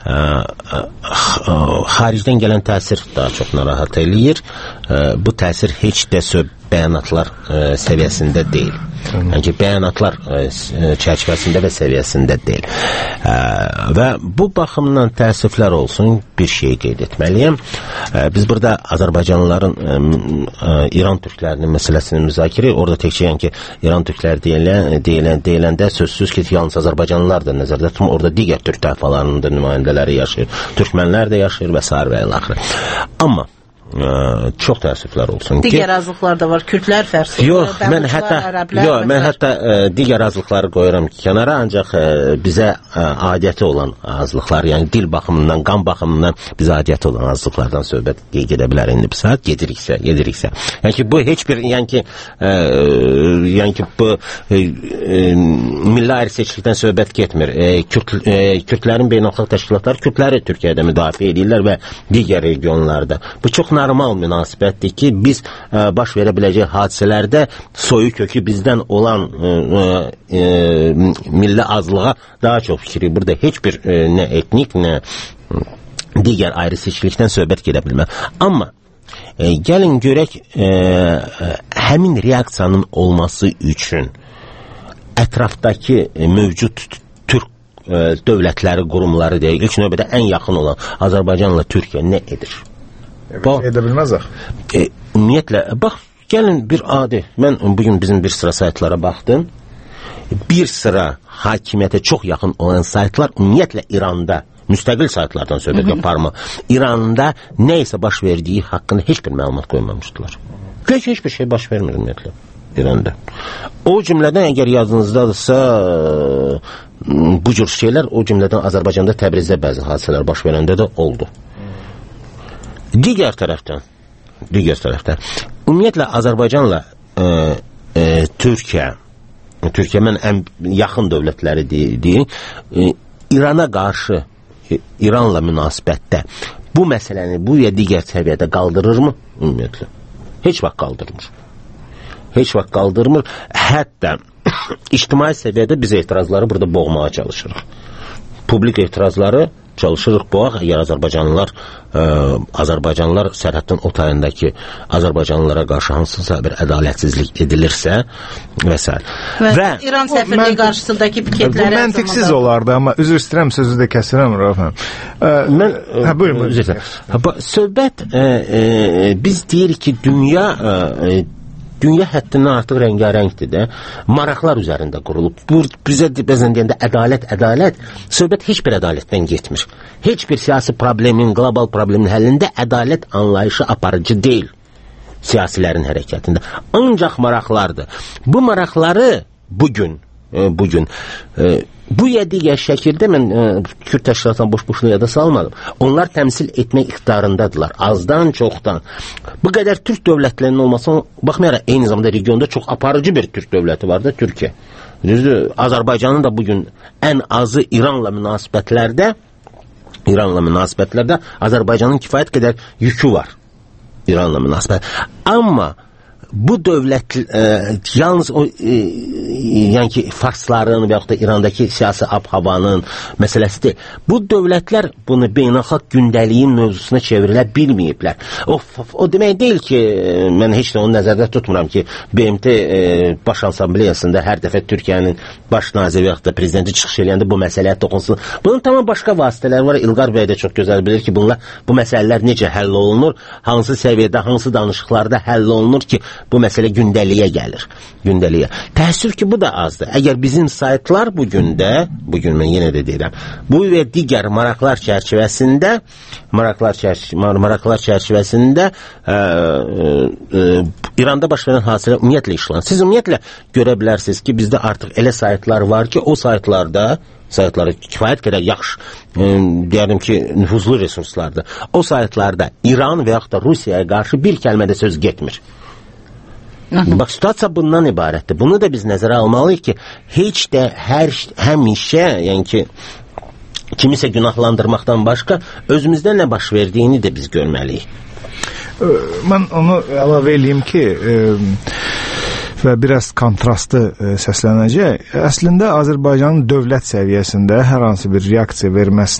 xaricdən gələn təsir daha çox narahat eləyir. Bu təsir heç də bəyanatlar səviyyəsində deyil. Yəni bəyanatlar çərçivəsində və səviyyəsində deyil. Və bu baxımdan təəssüflər olsun, bir şey qeyd etməliyəm. Biz burada Azərbaycanlıların İran türklərinin məsələsini müzakirə, orada təkcə yəni ki, İran türkləri deyiləndə sözsüz ki, yalnız Azərbaycanlılar da nəzərdə tutulur. Orada digər türk tayfalarının da nümayəndələri yaşayır, türkmənlər də yaşayır və s. və ilaxır. Amma çox təəssüflər olsun ki, digər azlıqlar da var, kürdlər fərqli. Yox, mən hətta digər azlıqları qoyuram ki, kənara, ancaq bizə adiyyəti olan azlıqlar, yəni dil baxımından, qan baxımından bizə adiyyəti olan azlıqlardan söhbət gedə bilər indi bir saat, gediriksə. Yəni ki, bu heç bir, yəni ki, bu milli ayrı-seçkilikdən söhbət getmir. Kürdlərin beynəlxalq təşkilatları Kürdləri Türkiyədə müdafiə edirlər və digər regionlarda. Bu çox normal münasibətdir ki, biz baş verə biləcək hadisələrdə soyu kökü bizdən olan milli azlığa daha çox fikri. Burada heç bir nə etnik, nə digər ayrı-seçkilikdən söhbət gedə bilmir. Amma gəlin görək, həmin reaksiyanın olması üçün ətrafdakı mövcud türk dövlətləri, qurumları deyək, ilk növbədə ən yaxın olan Azərbaycanla Türkiyə nə edir? Edə bilməzək. Ümumiyyətlə, bax, gəlin bir adi, mən bugün bizim bir sıra saytlara baxdım, bir sıra hakimiyyətə çox yaxın olan saytlar ümumiyyətlə İranda, müstəqil saytlardan söhbət yaparmı, İranda nə isə baş verdiyi haqqında heç bir məlumat qoymamışdılar. Heç bir şey baş vermir ümumiyyətlə İranda. O cümlədən əgər yazınızdadırsa, bu cür şeylər, o cümlədən Azərbaycanda, Təbrizdə bəzi hadisələr baş verəndə də oldu. Digər tərəfdən, ümumiyyətlə Azərbaycanla Türkiyə mən ən yaxın dövlətləri deyim, İrana qarşı, İranla münasibətdə bu məsələni bu ya digər səviyyədə qaldırırmı? Ümumiyyətlə, heç vaxt qaldırmır. Hətta ictimai səviyyədə biz etirazları burada boğmağa çalışırıq. Publik etirazları çalışırıq boğaq, əgər Azərbaycanlılar sərhəddən o tayındakı Azərbaycanlılara qarşı hansısa bir ədalətsizlik edilirsə və s. Və İran səfirliyi qarşısındakı piketləri... Bu məntiqsiz olardı, amma üzr istəyirəm, sözü də kəsirəm, Rafəm. Söhbət, biz deyirik ki, dünya həddindən artıq rəngarəngdir də, maraqlar üzərində qurulub. Bizə bəzən deyəndə ədalət, söhbət heç bir ədalətdən getmir. Heç bir siyasi problemin, qlobal problemin həllində ədalət anlayışı aparıcı deyil siyasilərin hərəkətində. Ancaq maraqlardır. Bu maraqları bugün bu ya digər şəkildə mən Kürd təşkilatından boş-boşuna yada salmadım. Onlar təmsil etmək iqtidarındadılar. Azdan, çoxdan. Bu qədər Türk dövlətlərinin olmasına baxmayaraq, eyni zamanda regionda çox aparıcı bir Türk dövləti var da, Türkiyə. Düzdür, Azərbaycanın da bugün ən azı İranla münasibətlərdə Azərbaycanın kifayət qədər yükü var. İranla münasibət. Amma bu dövlət yalnız o yəni ki farsların və yaxud da İrandakı siyasi ab-havanın məsələsi deyil. Bu dövlətlər bunu beynəlxalq gündəliyin mövzusuna çevrilə bilməyiblər. O demək deyil ki, mən heç də onu nəzərdə tutmuram ki, BMT Baş Assambleyasında hər dəfə Türkiyənin baş naziri və yaxud da prezidenti çıxış eləyəndə bu məsələyə toxunsun. Bunun tamam başqa vasitələri var. İlqar bəy də çox gözəl bilir ki, bu məsələlər necə həll olunur, hansı səviyyədə, hansı danışıqlarda həll olunur ki, bu məsələ gündəliyə gəlir. Təəssüf ki, bu da azdır. Əgər bizim saytlar bugün mən yenə də deyirəm, bu və digər maraqlar çərçivəsində İranda baş verən hadisələr ümumiyyətlə işlənir. Siz ümumiyyətlə görə bilərsiniz ki, bizdə artıq elə saytlar var ki, o saytları kifayət qədər yaxşı, deyərdim ki, nüfuzlu resurslardır. O saytlarda İran və yaxud da Rusiyaya qarşı bir kəlmədə söz getmir. Bax, situasiya bundan ibarətdir. Bunu da biz nəzərə almalıyıq ki, heç də həmişə, yəni ki, kimisə günahlandırmaqdan başqa özümüzdə nə baş verdiyini də biz görməliyik. Mən onu əlavə eləyim ki, və biraz kontrastı səslənəcək. Əslində Azərbaycanın dövlət səviyyəsində hər hansı bir reaksiya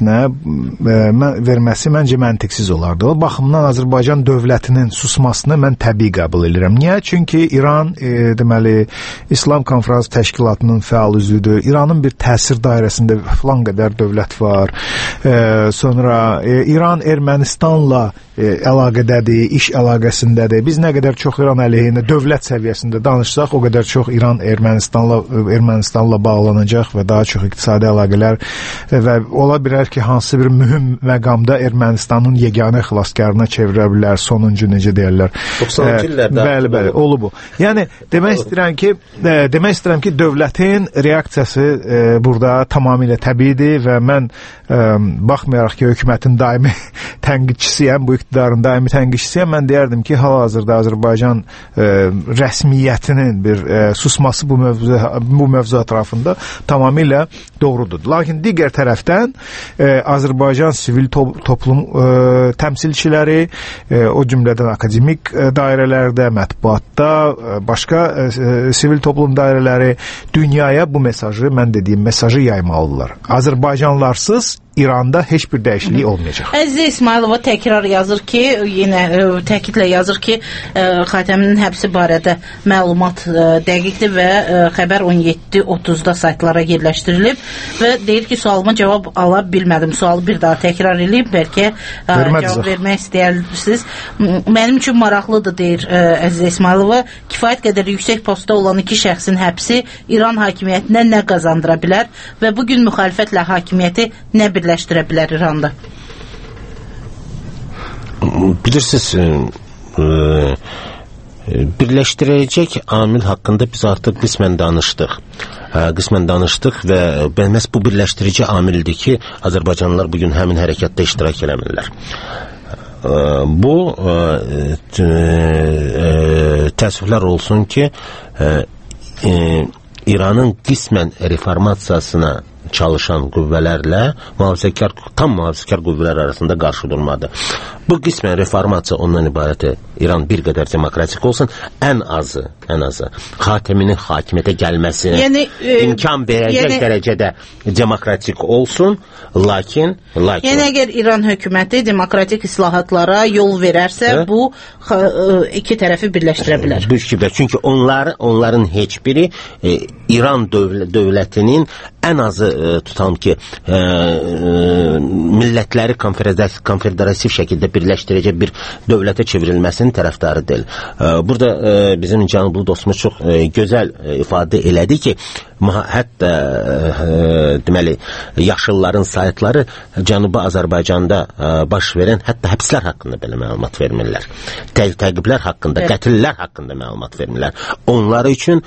verməsi məncə məntiqsiz olardı. O baxımdan Azərbaycan dövlətinin susmasını mən təbii qəbul edirəm. Niyə? Çünki İran deməli İslam Konfrans Təşkilatının fəal üzvüdür. İranın bir təsir dairəsində filan qədər dövlət var. Sonra İran Ermənistanla əlaqədədir, iş əlaqəsindədir. Biz nə qədər çox İran əleyhinə dövlət səviyyəsində danışsaq, o qədər çox İran Ermənistanla bağlanacaq və daha çox iqtisadi əlaqələr və ola bilər ki, hansı bir mühüm məqamda Ermənistanın yeganə xilaskarına çevirə bilər, sonuncu necə deyirlər. 90-cı illərdə. Bəli, olub bu. Yəni demək istəyirəm ki, dövlətin reaksiyası burada tamamilə təbiidir və mən baxmayaraq ki, hökumətin daimi tənqidçisiyəm, bu iqtidarın daimi tənqidçisiyəm, mən deyərdim ki, hal-hazırda Azərbaycan rəsmiyyətinin bir susması bu mövzu ətrafında tamamilə doğrudur. Lakin digər tərəfdən Azərbaycan sivil toplum təmsilçiləri, o cümlədən akademik dairələrdə, mətbuatda, başqa sivil toplum dairələri dünyaya bu mesajı, mən dediyim mesajı yaymalıdırlar. Azərbaycanlarsız İranda heç bir dəyişiklik olmayacaq. Əziz İsmailova təkrar yazır ki, yenə təkidlə yazır ki, Xatəminin həbsi barədə məlumat dəqiqdir və xəbər 17:30-da saytlara yerləşdirilib və deyir ki, sualıma cavab ala bilmədim. Sualı bir daha təkrar edib, bəlkə cavab vermək istəyirsiniz. Mənim üçün maraqlıdır, deyir Əziz İsmailova. Kifayət qədər yüksək postda olan iki şəxsin həbsi İran hakimiyyətinə nə qazandıra bilər və bugün müxalifətlə hakimiyyəti nə birləşdirə bilər İranda? Bilirsiniz, birləşdirəcək amil haqqında biz artıq qismən danışdıq və məhz bu birləşdirici amildir ki, Azərbaycanlılar bugün həmin hərəkatda iştirak eləmirlər. Bu təəssüflər olsun ki, İranın qismən reformasiyasına çalışan qüvvələrlə tam mühafizəkar qüvvələr arasında qarşı durmadı. Bu qismən reformasiya ondan ibarətdir. İran bir qədər demokratik olsun, ən azı Xatəminin hakimiyyətə gəlməsinə imkan verəcək dərəcədə demokratik olsun, lakin yəni əgər İran hökuməti demokratik islahatlara yol verərsə, bu iki tərəfi birləşdirə bilər. Çünki onların heç biri İran dövlətinin ən azı tutalım ki, millətləri konfederasiv şəkildə birləşdirəcək bir dövlətə çevrilməsinin tərəfdarı deyil. Burada bizim cənublu dostumuz çox gözəl ifadə elədi ki, hətta deməli, yaşılların saytları Cənubi Azərbaycanda baş verən hətta həbslər haqqında belə məlumat vermirlər. Təqiblər haqqında, qətillər haqqında məlumat vermirlər. Onlar üçün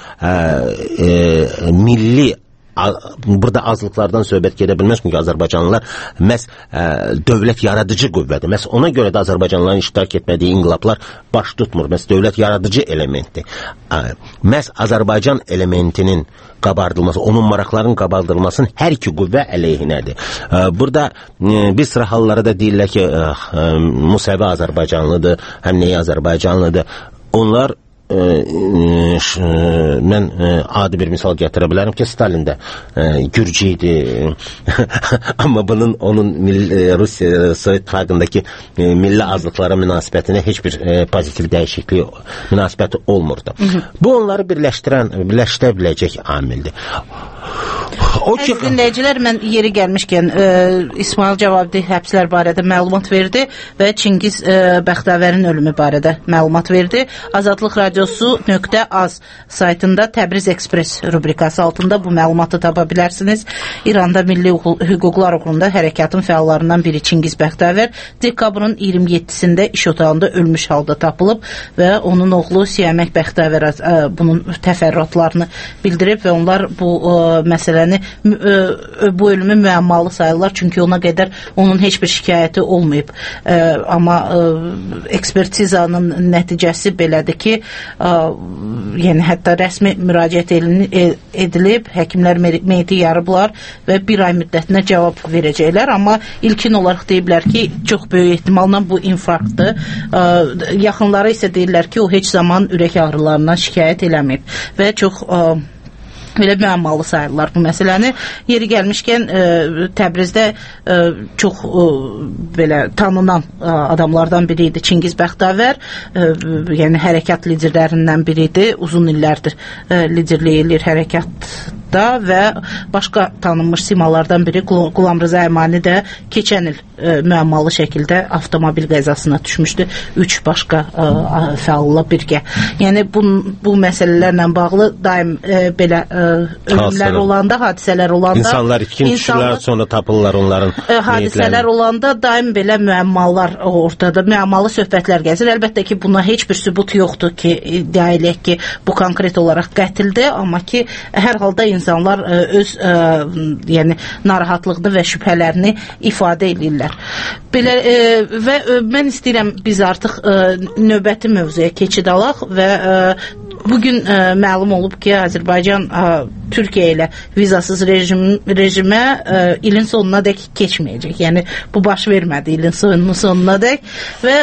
milli burada azlıqlardan söhbət gedə bilməz, çünki Azərbaycanlılar məhz dövlət yaradıcı qüvvədir. Məhz ona görə də Azərbaycanlıların iştirak etmədiyi inqilablar baş tutmur. Məhz dövlət yaradıcı elementdir. Məhz Azərbaycan elementinin qabardılması, onun maraqlarının qabardılmasının hər iki qüvvə əleyhinədir. Burada bir sıra hallara da deyirlər ki, Musəvi Azərbaycanlıdır, Həmneyi Azərbaycanlıdır. Onlar mən adi bir misal gətirə bilərəm ki, Stalin də gürcü idi. Amma onun Rusiya Sovet xalqındakı milli azlıqlara münasibətinə heç bir pozitiv dəyişiklik münasibəti olmurdu. Bu onları birləşdirə biləcək amildir. Əziz dinləyicilər, mən yeri gəlmişkən İsmail Cavabdeh həbslər barədə məlumat verdi və Çingiz Bəxtəvərin ölümü barədə məlumat verdi. Azadlıq Radiosu.az saytında Təbriz Ekspres rubrikası altında bu məlumatı tapa bilərsiniz. İranda Milli Hüquqlar Uğrunda hərəkatın fəallarından biri Çingiz Bəxtəvər dekabrın 27-sində iş otağında ölmüş halda tapılıb və onun oğlu Siyamək Bəxtəvər bunun təfərrüatlarını bildirib və onlar bu məsələni bu ölümü müəmmalı sayırlar, çünki ona qədər onun heç bir şikayəti olmayıb. Amma ekspertizanın nəticəsi belədir ki, yəni hətta rəsmi müraciət edilib, həkimlər meyiti yarıblar və bir ay müddətinə cavab verəcəklər, amma ilkin olaraq deyiblər ki, çox böyük ehtimalla bu infarktdır. Yaxınları isə deyirlər ki, o heç zaman ürək ağrılarından şikayət eləməyib və çox belə müəmmalı sayırlar bu məsələni. Yeri gəlmişkən Təbrizdə çox belə tanınan adamlardan biri idi Çingiz Bəxtavər, yəni hərəkat liderlərindən biri idi, uzun illərdir liderlik edir hərəkatda və başqa tanınmış simalardan biri Qulamrıza Əmani də keçən il müəmmalı şəkildə avtomobil qəzasına düşmüşdü 3 başqa fəalla birgə. Yəni bu məsələlərlə bağlı daim belə ölümlər olanda, hadisələr olanda insanlar ikincilər sonra tapırlar onların hadisələr olanda daim belə müəmmalar ortada, müəmmalı söhbətlər gəzir. Əlbəttə ki, buna heç bir sübut yoxdur ki, iddia eləyək ki, bu konkret olaraq qətildir, amma ki, hər halda insanlar öz yəni narahatlığını və şübhələrini ifadə edirlər. Belə və mən istəyirəm biz artıq növbəti mövzuya keçid alaq və bugün məlum olub ki, Azərbaycan Türkiyə ilə vizasız rejimə ilin sonuna dək keçməyəcək. Yəni bu baş vermədi ilin sonuna dək və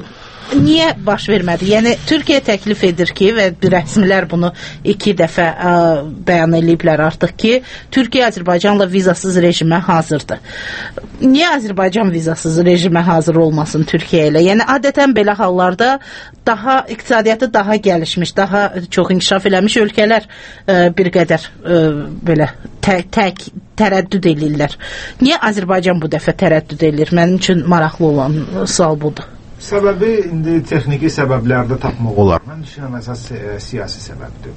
niyə baş vermədi? Yəni Türkiyə təklif edir ki, və rəsmilər bunu 2 dəfə bəyan ediblər artıq ki, Türkiyə Azərbaycanla vizasız rejimə hazırdır. Niyə Azərbaycan vizasız rejimə hazır olmasın Türkiyə ilə? Yəni adətən belə hallarda daha iqtisadiyyatı daha gəlişmiş, daha çox inkişaf eləmiş ölkələr bir qədər belə tərəddüd edirlər. Niyə Azərbaycan bu dəfə tərəddüd edir? Mənim üçün maraqlı olan sual budur. Səbəbi indi texniki səbəblərdə tapmaq olar. Mən düşünürəm əsas siyasi səbəbdir.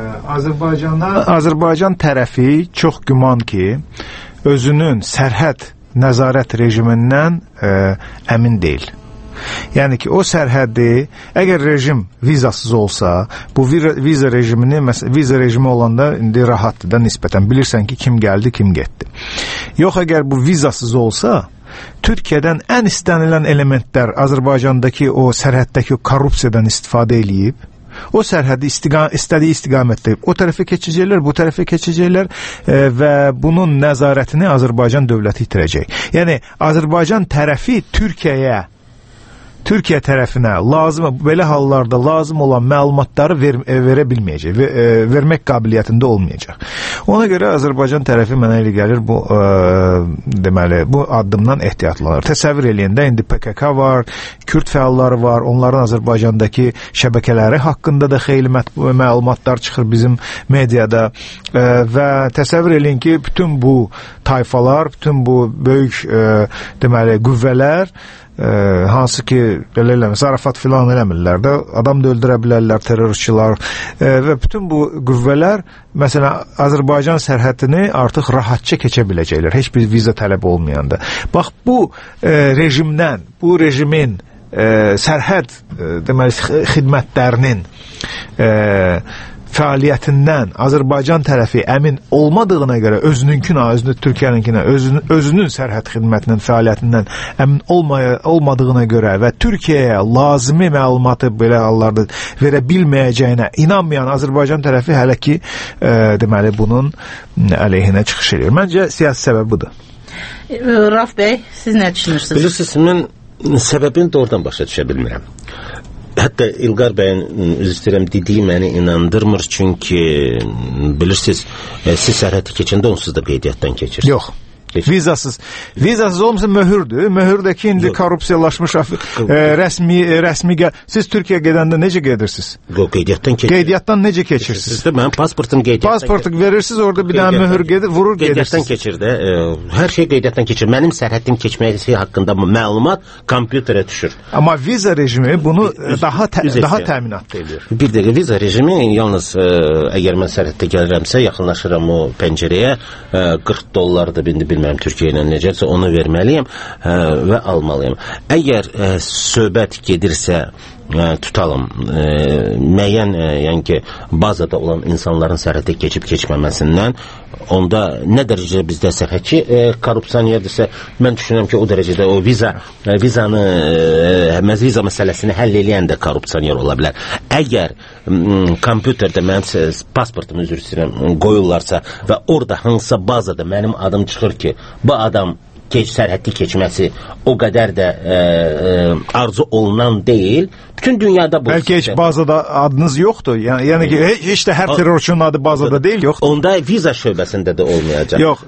Azərbaycan tərəfi çox güman ki, özünün sərhəd nəzarət rejimindən əmin deyil. Yəni ki, o sərhəddi, əgər rejim vizasız olsa, bu viza rejimi olanda indi rahatdır da nisbətən. Bilirsən ki, kim gəldi, kim getdi. Yox, əgər bu vizasız olsa, Türkiyədən ən istənilən elementlər Azərbaycandakı o sərhəddəki korrupsiyadan istifadə eləyib, o sərhədi istədiyi istiqamətdə o tərəfə keçəcəklər, bu tərəfə keçəcəklər və bunun nəzarətini Azərbaycan dövləti itirəcək. Yəni, Azərbaycan tərəfi Türkiyə tərəfinə lazım, belə hallarda lazım olan məlumatları verə bilməyəcək, vermək qabiliyyətində olmayacaq. Ona görə Azərbaycan tərəfi mənə elə gəlir deməli, bu addımdan ehtiyatlanır. Təsəvvür eləyəndə indi PKK var, Kürd fəalları var, onların Azərbaycandakı şəbəkələri haqqında da xeyli məlumatlar çıxır bizim mediada və təsəvvür eləyin ki, bütün bu tayfalar, bütün bu böyük deməli, qüvvələr hansı ki, belə eləmir, zarafat filan eləmirlər də, adam da öldürə bilərlər, terrorçular və bütün bu qüvvələr, məsələn, Azərbaycan sərhədini artıq rahatça keçə biləcəklər, heç bir viza tələb olmayanda. Bax, bu rejimdən, bu rejimin sərhəd deməli, xidmətlərinin fəaliyyətindən Azərbaycan tərəfi əmin olmadığına görə özününkinə, Türkiyəninkinə, özünün sərhəd xidmətinin fəaliyyətindən əmin olmadığına görə və Türkiyəyə lazımi məlumatı belə hallarda verə bilməyəcəyinə inanmayan Azərbaycan tərəfi hələ ki, deməli, bunun əleyhinə çıxış edir. Məncə, siyasi səbəb budur. Raf bəy, siz nə düşünürsünüz? Bilirsiniz, mən səbəbini doğrudan başa düşə bilmirəm. Hətta İlqar bəyin, üzr istəyirəm, dediyi məni inandırmır, çünki bilirsiniz, siz sərhədi keçəndə onsuz da qeydiyyatdan keçirsiniz. Yox. Vizasız olmasa möhürdür. Möhürdəki indi korrupsiyalaşmış rəsmi siz Türkiyə gedəndə necə gedirsiniz? Qeydiyyatdan keçirsiniz. Qeydiyyatdan necə keçirsiniz? Mənim pasportum qeydiyyatdan keçir. Pasportu verirsiniz, orada bir dənə möhür gedir, vurur gedirsiniz. Qeydiyyatdan keçir. Hər şey qeydiyyatdan keçir. Mənim sərhəddim keçməsi haqqında məlumat kompüterə düşür. Amma viza rejimi bunu daha təminatlı edir. Bir dəqiqə, viza rejimi yalnız əgər mən sərhəddə gəlirəmsə, yaxınlaşıram o pəncərəyə, $40 bilmirəm Türkiyə ilə necəsə onu verməliyəm və almalıyım. Əgər söhbət gedirsə, tutalım, müəyyən, yəni ki, bazada olan insanların sərhədə keçib keçməməsindən onda nə dərəcədə bizdə sərhədçi korrupsiyanerdirsə, mən düşünürəm ki, o dərəcədə o vizanı viza məsələsini həll edən də korrupsiyaner ola bilər. Əgər kompüterdə mənim pasportumu üzr istəyirəm qoyurlarsa və orada hansısa bazada mənim adım çıxır ki, bu adam sərhəddi keçməsi o qədər də arzu olunan deyil. Bütün dünyada bu. Bəlkə heç bazada adınız yoxdur. Yəni ki, heç də hər terrorçunun adı bazada deyil, yoxdur. Onda viza şöbəsində də olmayacaq. Yox.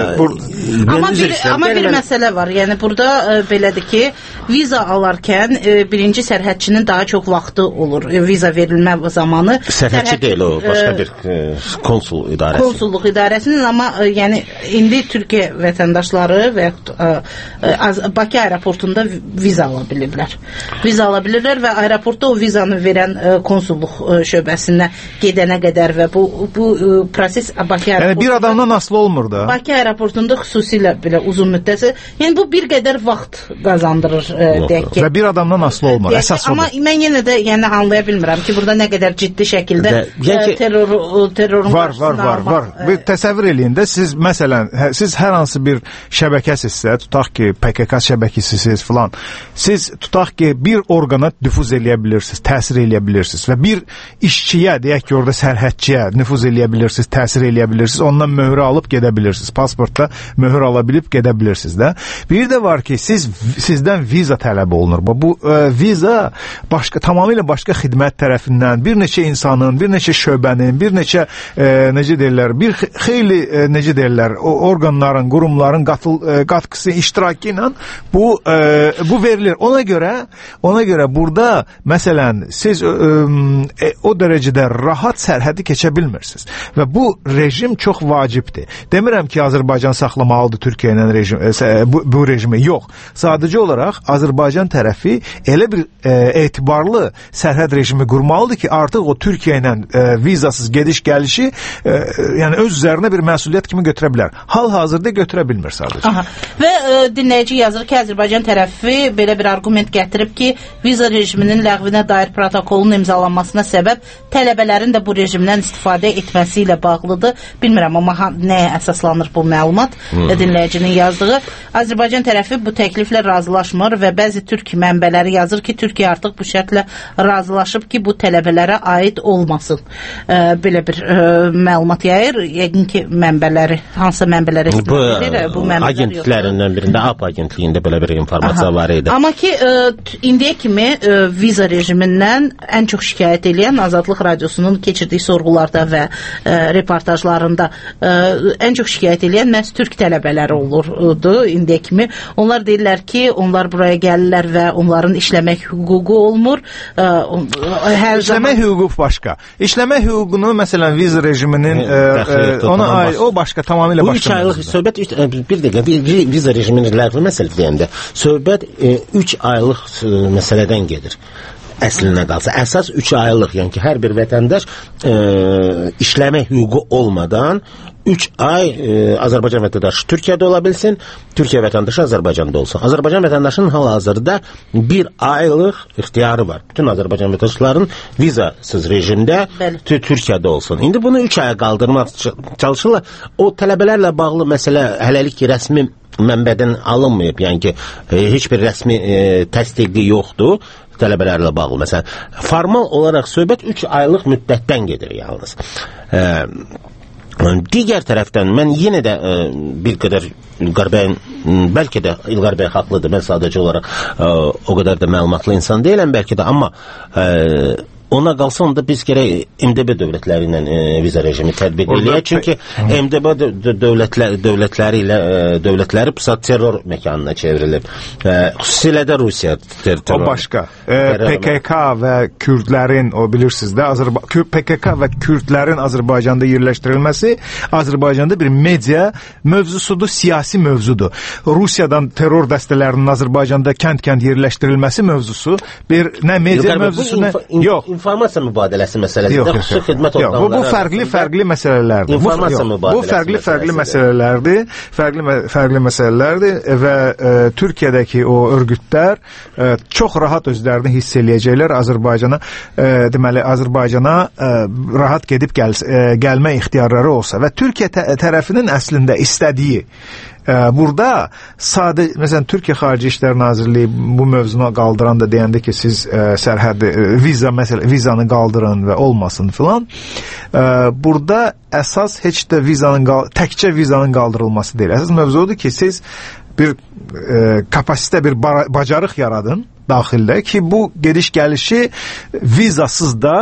Amma bir məsələ var. Yəni burada belədir ki, viza alarkən birinci sərhədçinin daha çox vaxtı olur. Viza verilmə zamanı. Sərhədçi deyil o, başqa bir konsul idarəsi. Konsulluq idarəsinin, amma yəni indi Türkiyə vətəndaşları və Bakı aeroportunda viza ala bilirlər. Viza ala bilirlər və aeroportda o vizanı verən konsulluq şöbəsinə gedənə qədər və bu proses Bakı aeroportunda... Yəni bir adamdan asılı olmur da. Bakı aeroportunda xüsusilə belə uzun müddəti, yəni bu bir qədər vaxt qazandırır deyək ki. Və bir adamdan asılı olmur, əsas odur. Amma mən yenə də yəni anlaya bilmirəm ki, burada nə qədər ciddi şəkildə terrorun var. Təsəvvür eləyin də, siz məsələn, siz hər hansı bir şəbəkəsizsə, tutaq ki, PKK şəbəkəsisiz filan, siz tutaq ki, bir orqana nüfuz eləyə bilirsiniz, təsir eləyə bilirsiniz və bir işçiyə, deyək ki, orada sərhədçiyə nüfuz eləyə bilirsiniz, təsir eləyə bilirsiniz, ondan möhrə alıb gedə bilirsiniz, pasportda möhür ala bilib gedə bilirsiniz də. Bir də var ki, sizdən viza tələb olunur. Bu viza tamamilə başqa xidmət tərəfindən bir neçə insanın, bir neçə şöbənin, bir neçə necə deyirlər, bir xeyli necə deyirlər, orqanların, qurumların qatkısı, iştirakı ilə bu verilir. Ona görə burada məsələn siz o dərəcədə rahat sərhədi keçə bilmirsiniz və bu rejim çox vacibdir. Demirəm ki, Azərbaycan saxlamalıdır Türkiyə ilə bu rejimi. Yox. Sadəcə olaraq Azərbaycan tərəfi elə bir etibarlı sərhəd rejimi qurmalıdır ki, artıq o Türkiyə ilə vizasız gediş-gəlişi yəni öz üzərinə bir məsuliyyət kimi götürə bilər. Hal-hazırda götürə bilmir sadəcə. Aha. Və dinləyici yazır ki, Azərbaycan tərəfi belə bir argument gətirib ki, viza rejiminin ləğvinə dair protokolun imzalanmasına səbəb tələbələrin də bu rejimdən istifadə etməsi ilə bağlıdır. Bilmirəm, amma nəyə əsaslanır bu məlumat dinləyicinin yazdığı. Azərbaycan tərəfi bu təkliflə razılaşmır və bəzi türk mənbələri yazır ki, Türkiyə artıq bu şərtlə razılaşıb ki, bu tələbələrə aid olmasın. Belə bir məlumat yayır. Yəqin ki, mənbələri, hansı mənbələrə istifadə edir? Bu agentliklərindən birində, AP agentliyində belə bir informasiya var idi. Amma ki, indiyə kimi viza rejimindən ən çox şikayət edən Azadlıq Radiosunun keçirdiyi sorğularda və reportajlarında ən çox şikayət edən məhz türk tələbələri olurdu indiyə kimi. Onlar deyirlər ki, onlar buraya gəlirlər və onların işləmək hüququ olmur. İşləmək hüququ başqa. İşləmək hüququnu, məsələn, viza rejiminin o başqa, tamamilə başqa. Bu 3 aylıq söhbət, bir dəqiqə, viza rejiminin ləğvi məsələ deyəndə, söhbət 3 aylıq məsələdən gedir. Əslinə qalsa. Əsas 3 aylıq, yəni ki, hər bir vətəndaş işləmək hüququ olmadan 3 ay Azərbaycan vətəndaşı Türkiyədə ola bilsin, Türkiyə vətəndaşı Azərbaycanda olsun. Azərbaycan vətəndaşının hal-hazırda 1 aylıq ixtiyarı var. Bütün Azərbaycan vətəndaşlarının vizasız rejimdə Türkiyədə olsun. İndi bunu 3 aya qaldırmaq çalışırlar. O tələbələrlə bağlı məsələ hələlik ki, rəsmi mənbədən alınmayıb. Yəni ki, heç bir rəsmi təsdiqi yoxdur tələbələrlə bağlı. Məsələn, formal olaraq söhbət 3 aylıq müddətdən gedir yalnız. Digər tərəfdən mən yenə də bir qədər İlqar bəyin, bəlkə də İlqar bəy haqlıdır, mən sadəcə olaraq o qədər də məlumatlı insan deyiləm bəlkə də, amma ona qalsa onda biz gərək MDB dövlətləri ilə viza rejimi tətbiq eləyək. Çünki MDB dövlətləri terror məkanına çevrilib. Xüsusilə də Rusiya terror. O başqa. PKK və Kürdlərin, o bilirsiniz də, PKK və Kürdlərin Azərbaycanda yerləşdirilməsi Azərbaycanda bir media mövzusudur, siyasi mövzudur. Rusiyadan terror dəstələrinin Azərbaycanda kənd-kənd yerləşdirilməsi mövzusu bir nə media mövzusu, nə... Yox. informasiya mübadiləsi məsələsidir. Xüsusi xidmət orqanları. Bu fərqli məsələlərdir. İnformasiya mübadiləsi. Bu fərqli məsələlərdir və Türkiyədəki o örgütlər çox rahat özlərini hiss eləyəcəklər Azərbaycana. Deməli Azərbaycana rahat gedib gəlmə ixtiyarları olsa və Türkiyə tərəfinin əslində istədiyi burada sadə, məsələn, Türkiyə Xarici İşlər Nazirliyi bu mövzunu qaldıranda deyəndə ki, siz sərhəddi vizanı qaldırın və olmasın filan. Burada əsas heç də təkcə vizanın qaldırılması deyil. Əsas mövzu odur ki, siz bir kapasitə, bir bacarıq yaradın daxildə ki, bu gediş-gəlişi vizasız da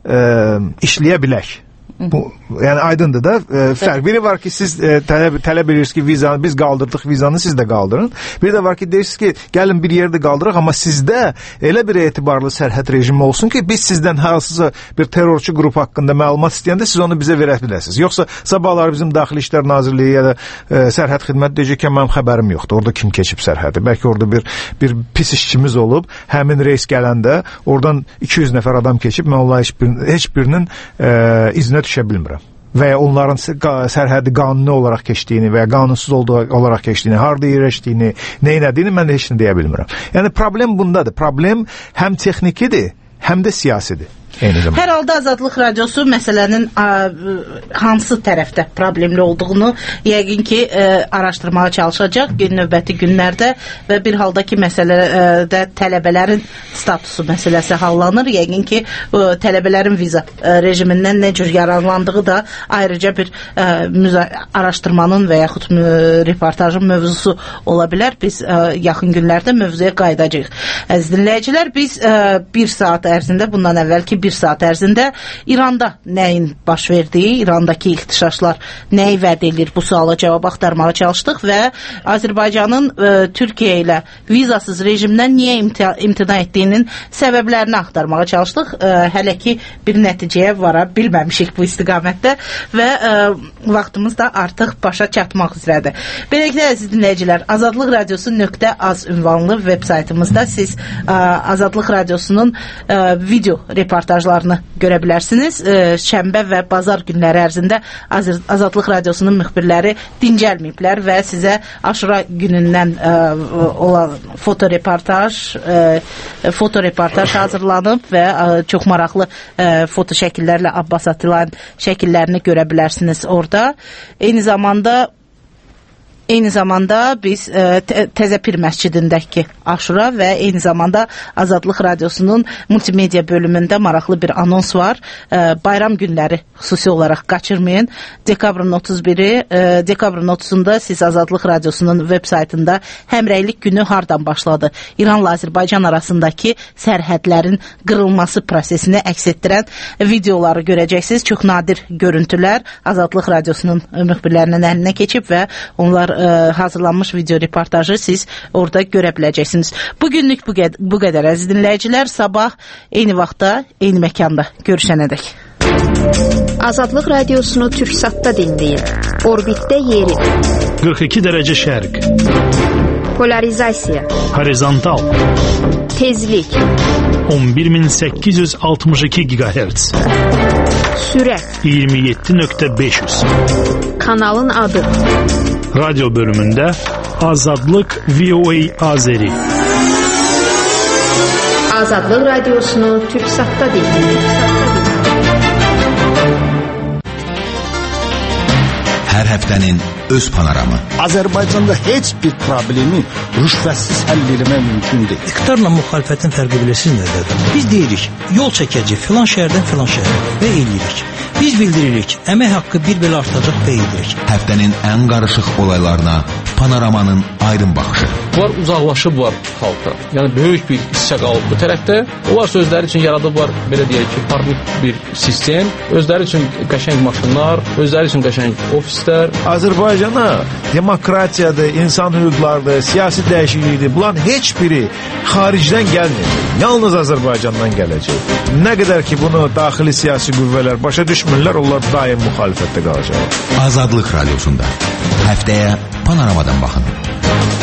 işləyə bilək. Bu, yəni aydındır da, fərq. Biri var ki, siz tələb edirsiniz ki, vizanı, biz qaldırdıq vizanı, siz də qaldırın. Bir də var ki, deyirsiniz ki, gəlin bir yerdə qaldıraq, amma sizdə elə bir etibarlı sərhəd rejimi olsun ki, biz sizdən hansısa bir terrorçu qrup haqqında məlumat istəyəndə siz onu bizə verə biləsiniz. Yoxsa sabahları bizim Daxili İşlər Nazirliyi ya da sərhəd xidməti deyəcək ki, mənim xəbərim yoxdur, orada kim keçib sərhədi. Bəlkə orada bir pis işçimiz olub, həmin reis gələndə oradan 200 nəfər adam keçib, mən onların heç birinin izinə düşə bilmirəm. Və ya onların sərhədi qanuni olaraq keçdiyini və ya qanunsuz olaraq keçdiyini, harda yerləşdiyini, nə etdiyini mən də heç nə deyə bilmirəm. Yəni problem bundadır. Problem həm texnikidir, həm də siyasidir. Hər halda Azadlıq Radiosu məsələnin hansı tərəfdə problemli olduğunu yəqin ki, araşdırmağa çalışacaq növbəti günlərdə və bir halda ki, məsələdə tələbələrin statusu məsələsi hallanır. Yəqin ki, tələbələrin viza rejimindən nə cür yararlandığı da ayrıca bir araşdırmanın və yaxud reportajın mövzusu ola bilər. Biz yaxın günlərdə mövzuya qayıdacağıq. Əziz dinləyicilər, biz bir saat ərzində, bundan əvvəlki bir saat ərzində İranda nəyin baş verdiyi, İrandakı ixtişaşlar nəyi vəd edir, bu suala cavab axtarmağa çalışdıq və Azərbaycanın Türkiyə ilə vizasız rejimdən niyə imtina etdiyinin səbəblərini axtarmağa çalışdıq. Hələ ki, bir nəticəyə vara bilməmişik bu istiqamətdə və vaxtımız da artıq başa çatmaq üzrədir. Beləliklə, əziz dinləyicilər, Azadlıq Radiosu .az ünvanlı veb saytımızda siz Azadlıq Radiosunun video reportajlarını görə bilərsiniz. Şənbə və bazar günləri ərzində Azadlıq Radiosunun müxbirləri dincəlməyiblər və sizə Aşura günündən olan fotoreportaj hazırlanıb və çox maraqlı foto şəkillərlə Abbas Atılan şəkillərini görə bilərsiniz orada. Eyni zamanda biz Təzəpir məscidindəki Aşura və eyni zamanda Azadlıq Radiosunun multimedia bölümündə maraqlı bir anons var. Bayram günləri xüsusi olaraq qaçırmayın. Dekabrın 30-unda siz Azadlıq Radiosunun veb saytında həmrəylik günü hardan başladı? İranla Azərbaycan arasındakı sərhədlərin qırılması prosesini əks etdirən videoları görəcəksiniz. Çox nadir görüntülər Azadlıq Radiosunun müxbirlərinin əlinə keçib və onlar hazırlanmış video reportajı siz orada görə biləcəksiniz. Bugünlük bu qədər əziz dinləyicilər. Sabah eyni vaxtda, eyni məkanda görüşənədək. Azadlıq Radiosunu Türksatda dinləyin. Orbitdə yeri 42 dərəcə şərq, polarizasiya, horizontal, tezlik, 11862 GHz, sürət, 27.500. kanalın adı, radyo bölümündə Azadlıq VOA Azeri. Azadlıq Radiosunu Türksatda dinləyin. Hər həftənin öz panoramı. Azərbaycanda heç bir problemi rüşvətsiz həll etmək mümkündür. İqtidarla müxalifətin fərqi bilirsiniz nədir? Biz deyirik, yol çəkəcək filan şəhərdən filan şəhərə və eləyirik. Biz bildiririk, əmək haqqı bir belə artacaq və edirik. Həftənin ən qarışıq olaylarına panoramanın aydın baxışı. Bunlar uzaqlaşıblar xalqa. Yəni böyük bir hissə qalıb bu tərəfdə. Onlar özləri üçün yaradıblar, belə deyək ki, parlaq bir sistem, özləri üçün qəşəng maşınlar, özləri üçün qəşəng ofislər. Azərbaycana demokratiyadır, insan hüquqlarıdır, siyasi dəyişiklikdir. Bunların heç biri xaricdən gəlmir. Yalnız Azərbaycandan gələcək. Nə qədər ki bunu daxili siyasi qüvvələr başa düşmürlər, onlar daim müxalifətdə qalacaq. Azadlıq Radiosunda həftəyə panoramadan baxın.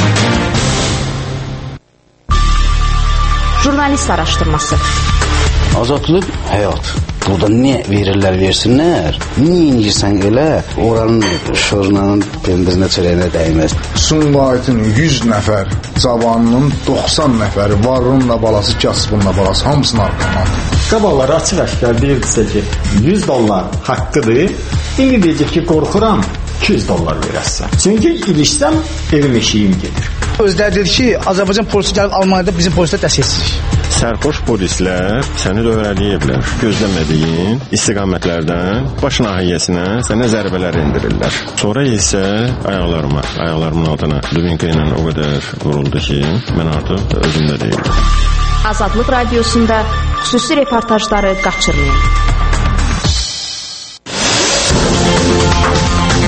Jurnalist araşdırması, Azadlıq həyat. Burada nə verirlər versinlər, nə inirsən elə, oranın şorunanın pendirinə çörəyinə dəyməz. Sumqayıtın 100 nəfər cavanının 90 nəfəri varınla balası, kasbınla balası hamısını arqaman. Qabaqlar açıq əşkar deyirdisə ki, $100 haqqıdır, indi deyəcək ki, qorxuram, $200 verəsən. Çünki ilişsəm, evim eşiyim gedir. Özləri dedi ki, Azərbaycan polisi gəlib Almaniyada bizim polislər dəst etsin. Sərxoş polislər səni dövrələyiblər. Gözləmədiyin istiqamətlərdən baş nahiyyəsinə sənə zərbələr endirirlər. Sonra isə ayaqlarımın altına dubinka ilə o qədər vuruldu ki, mən artıq özümdə deyildim. Azadlıq radiosunda xüsusi reportajları qaçırmayın.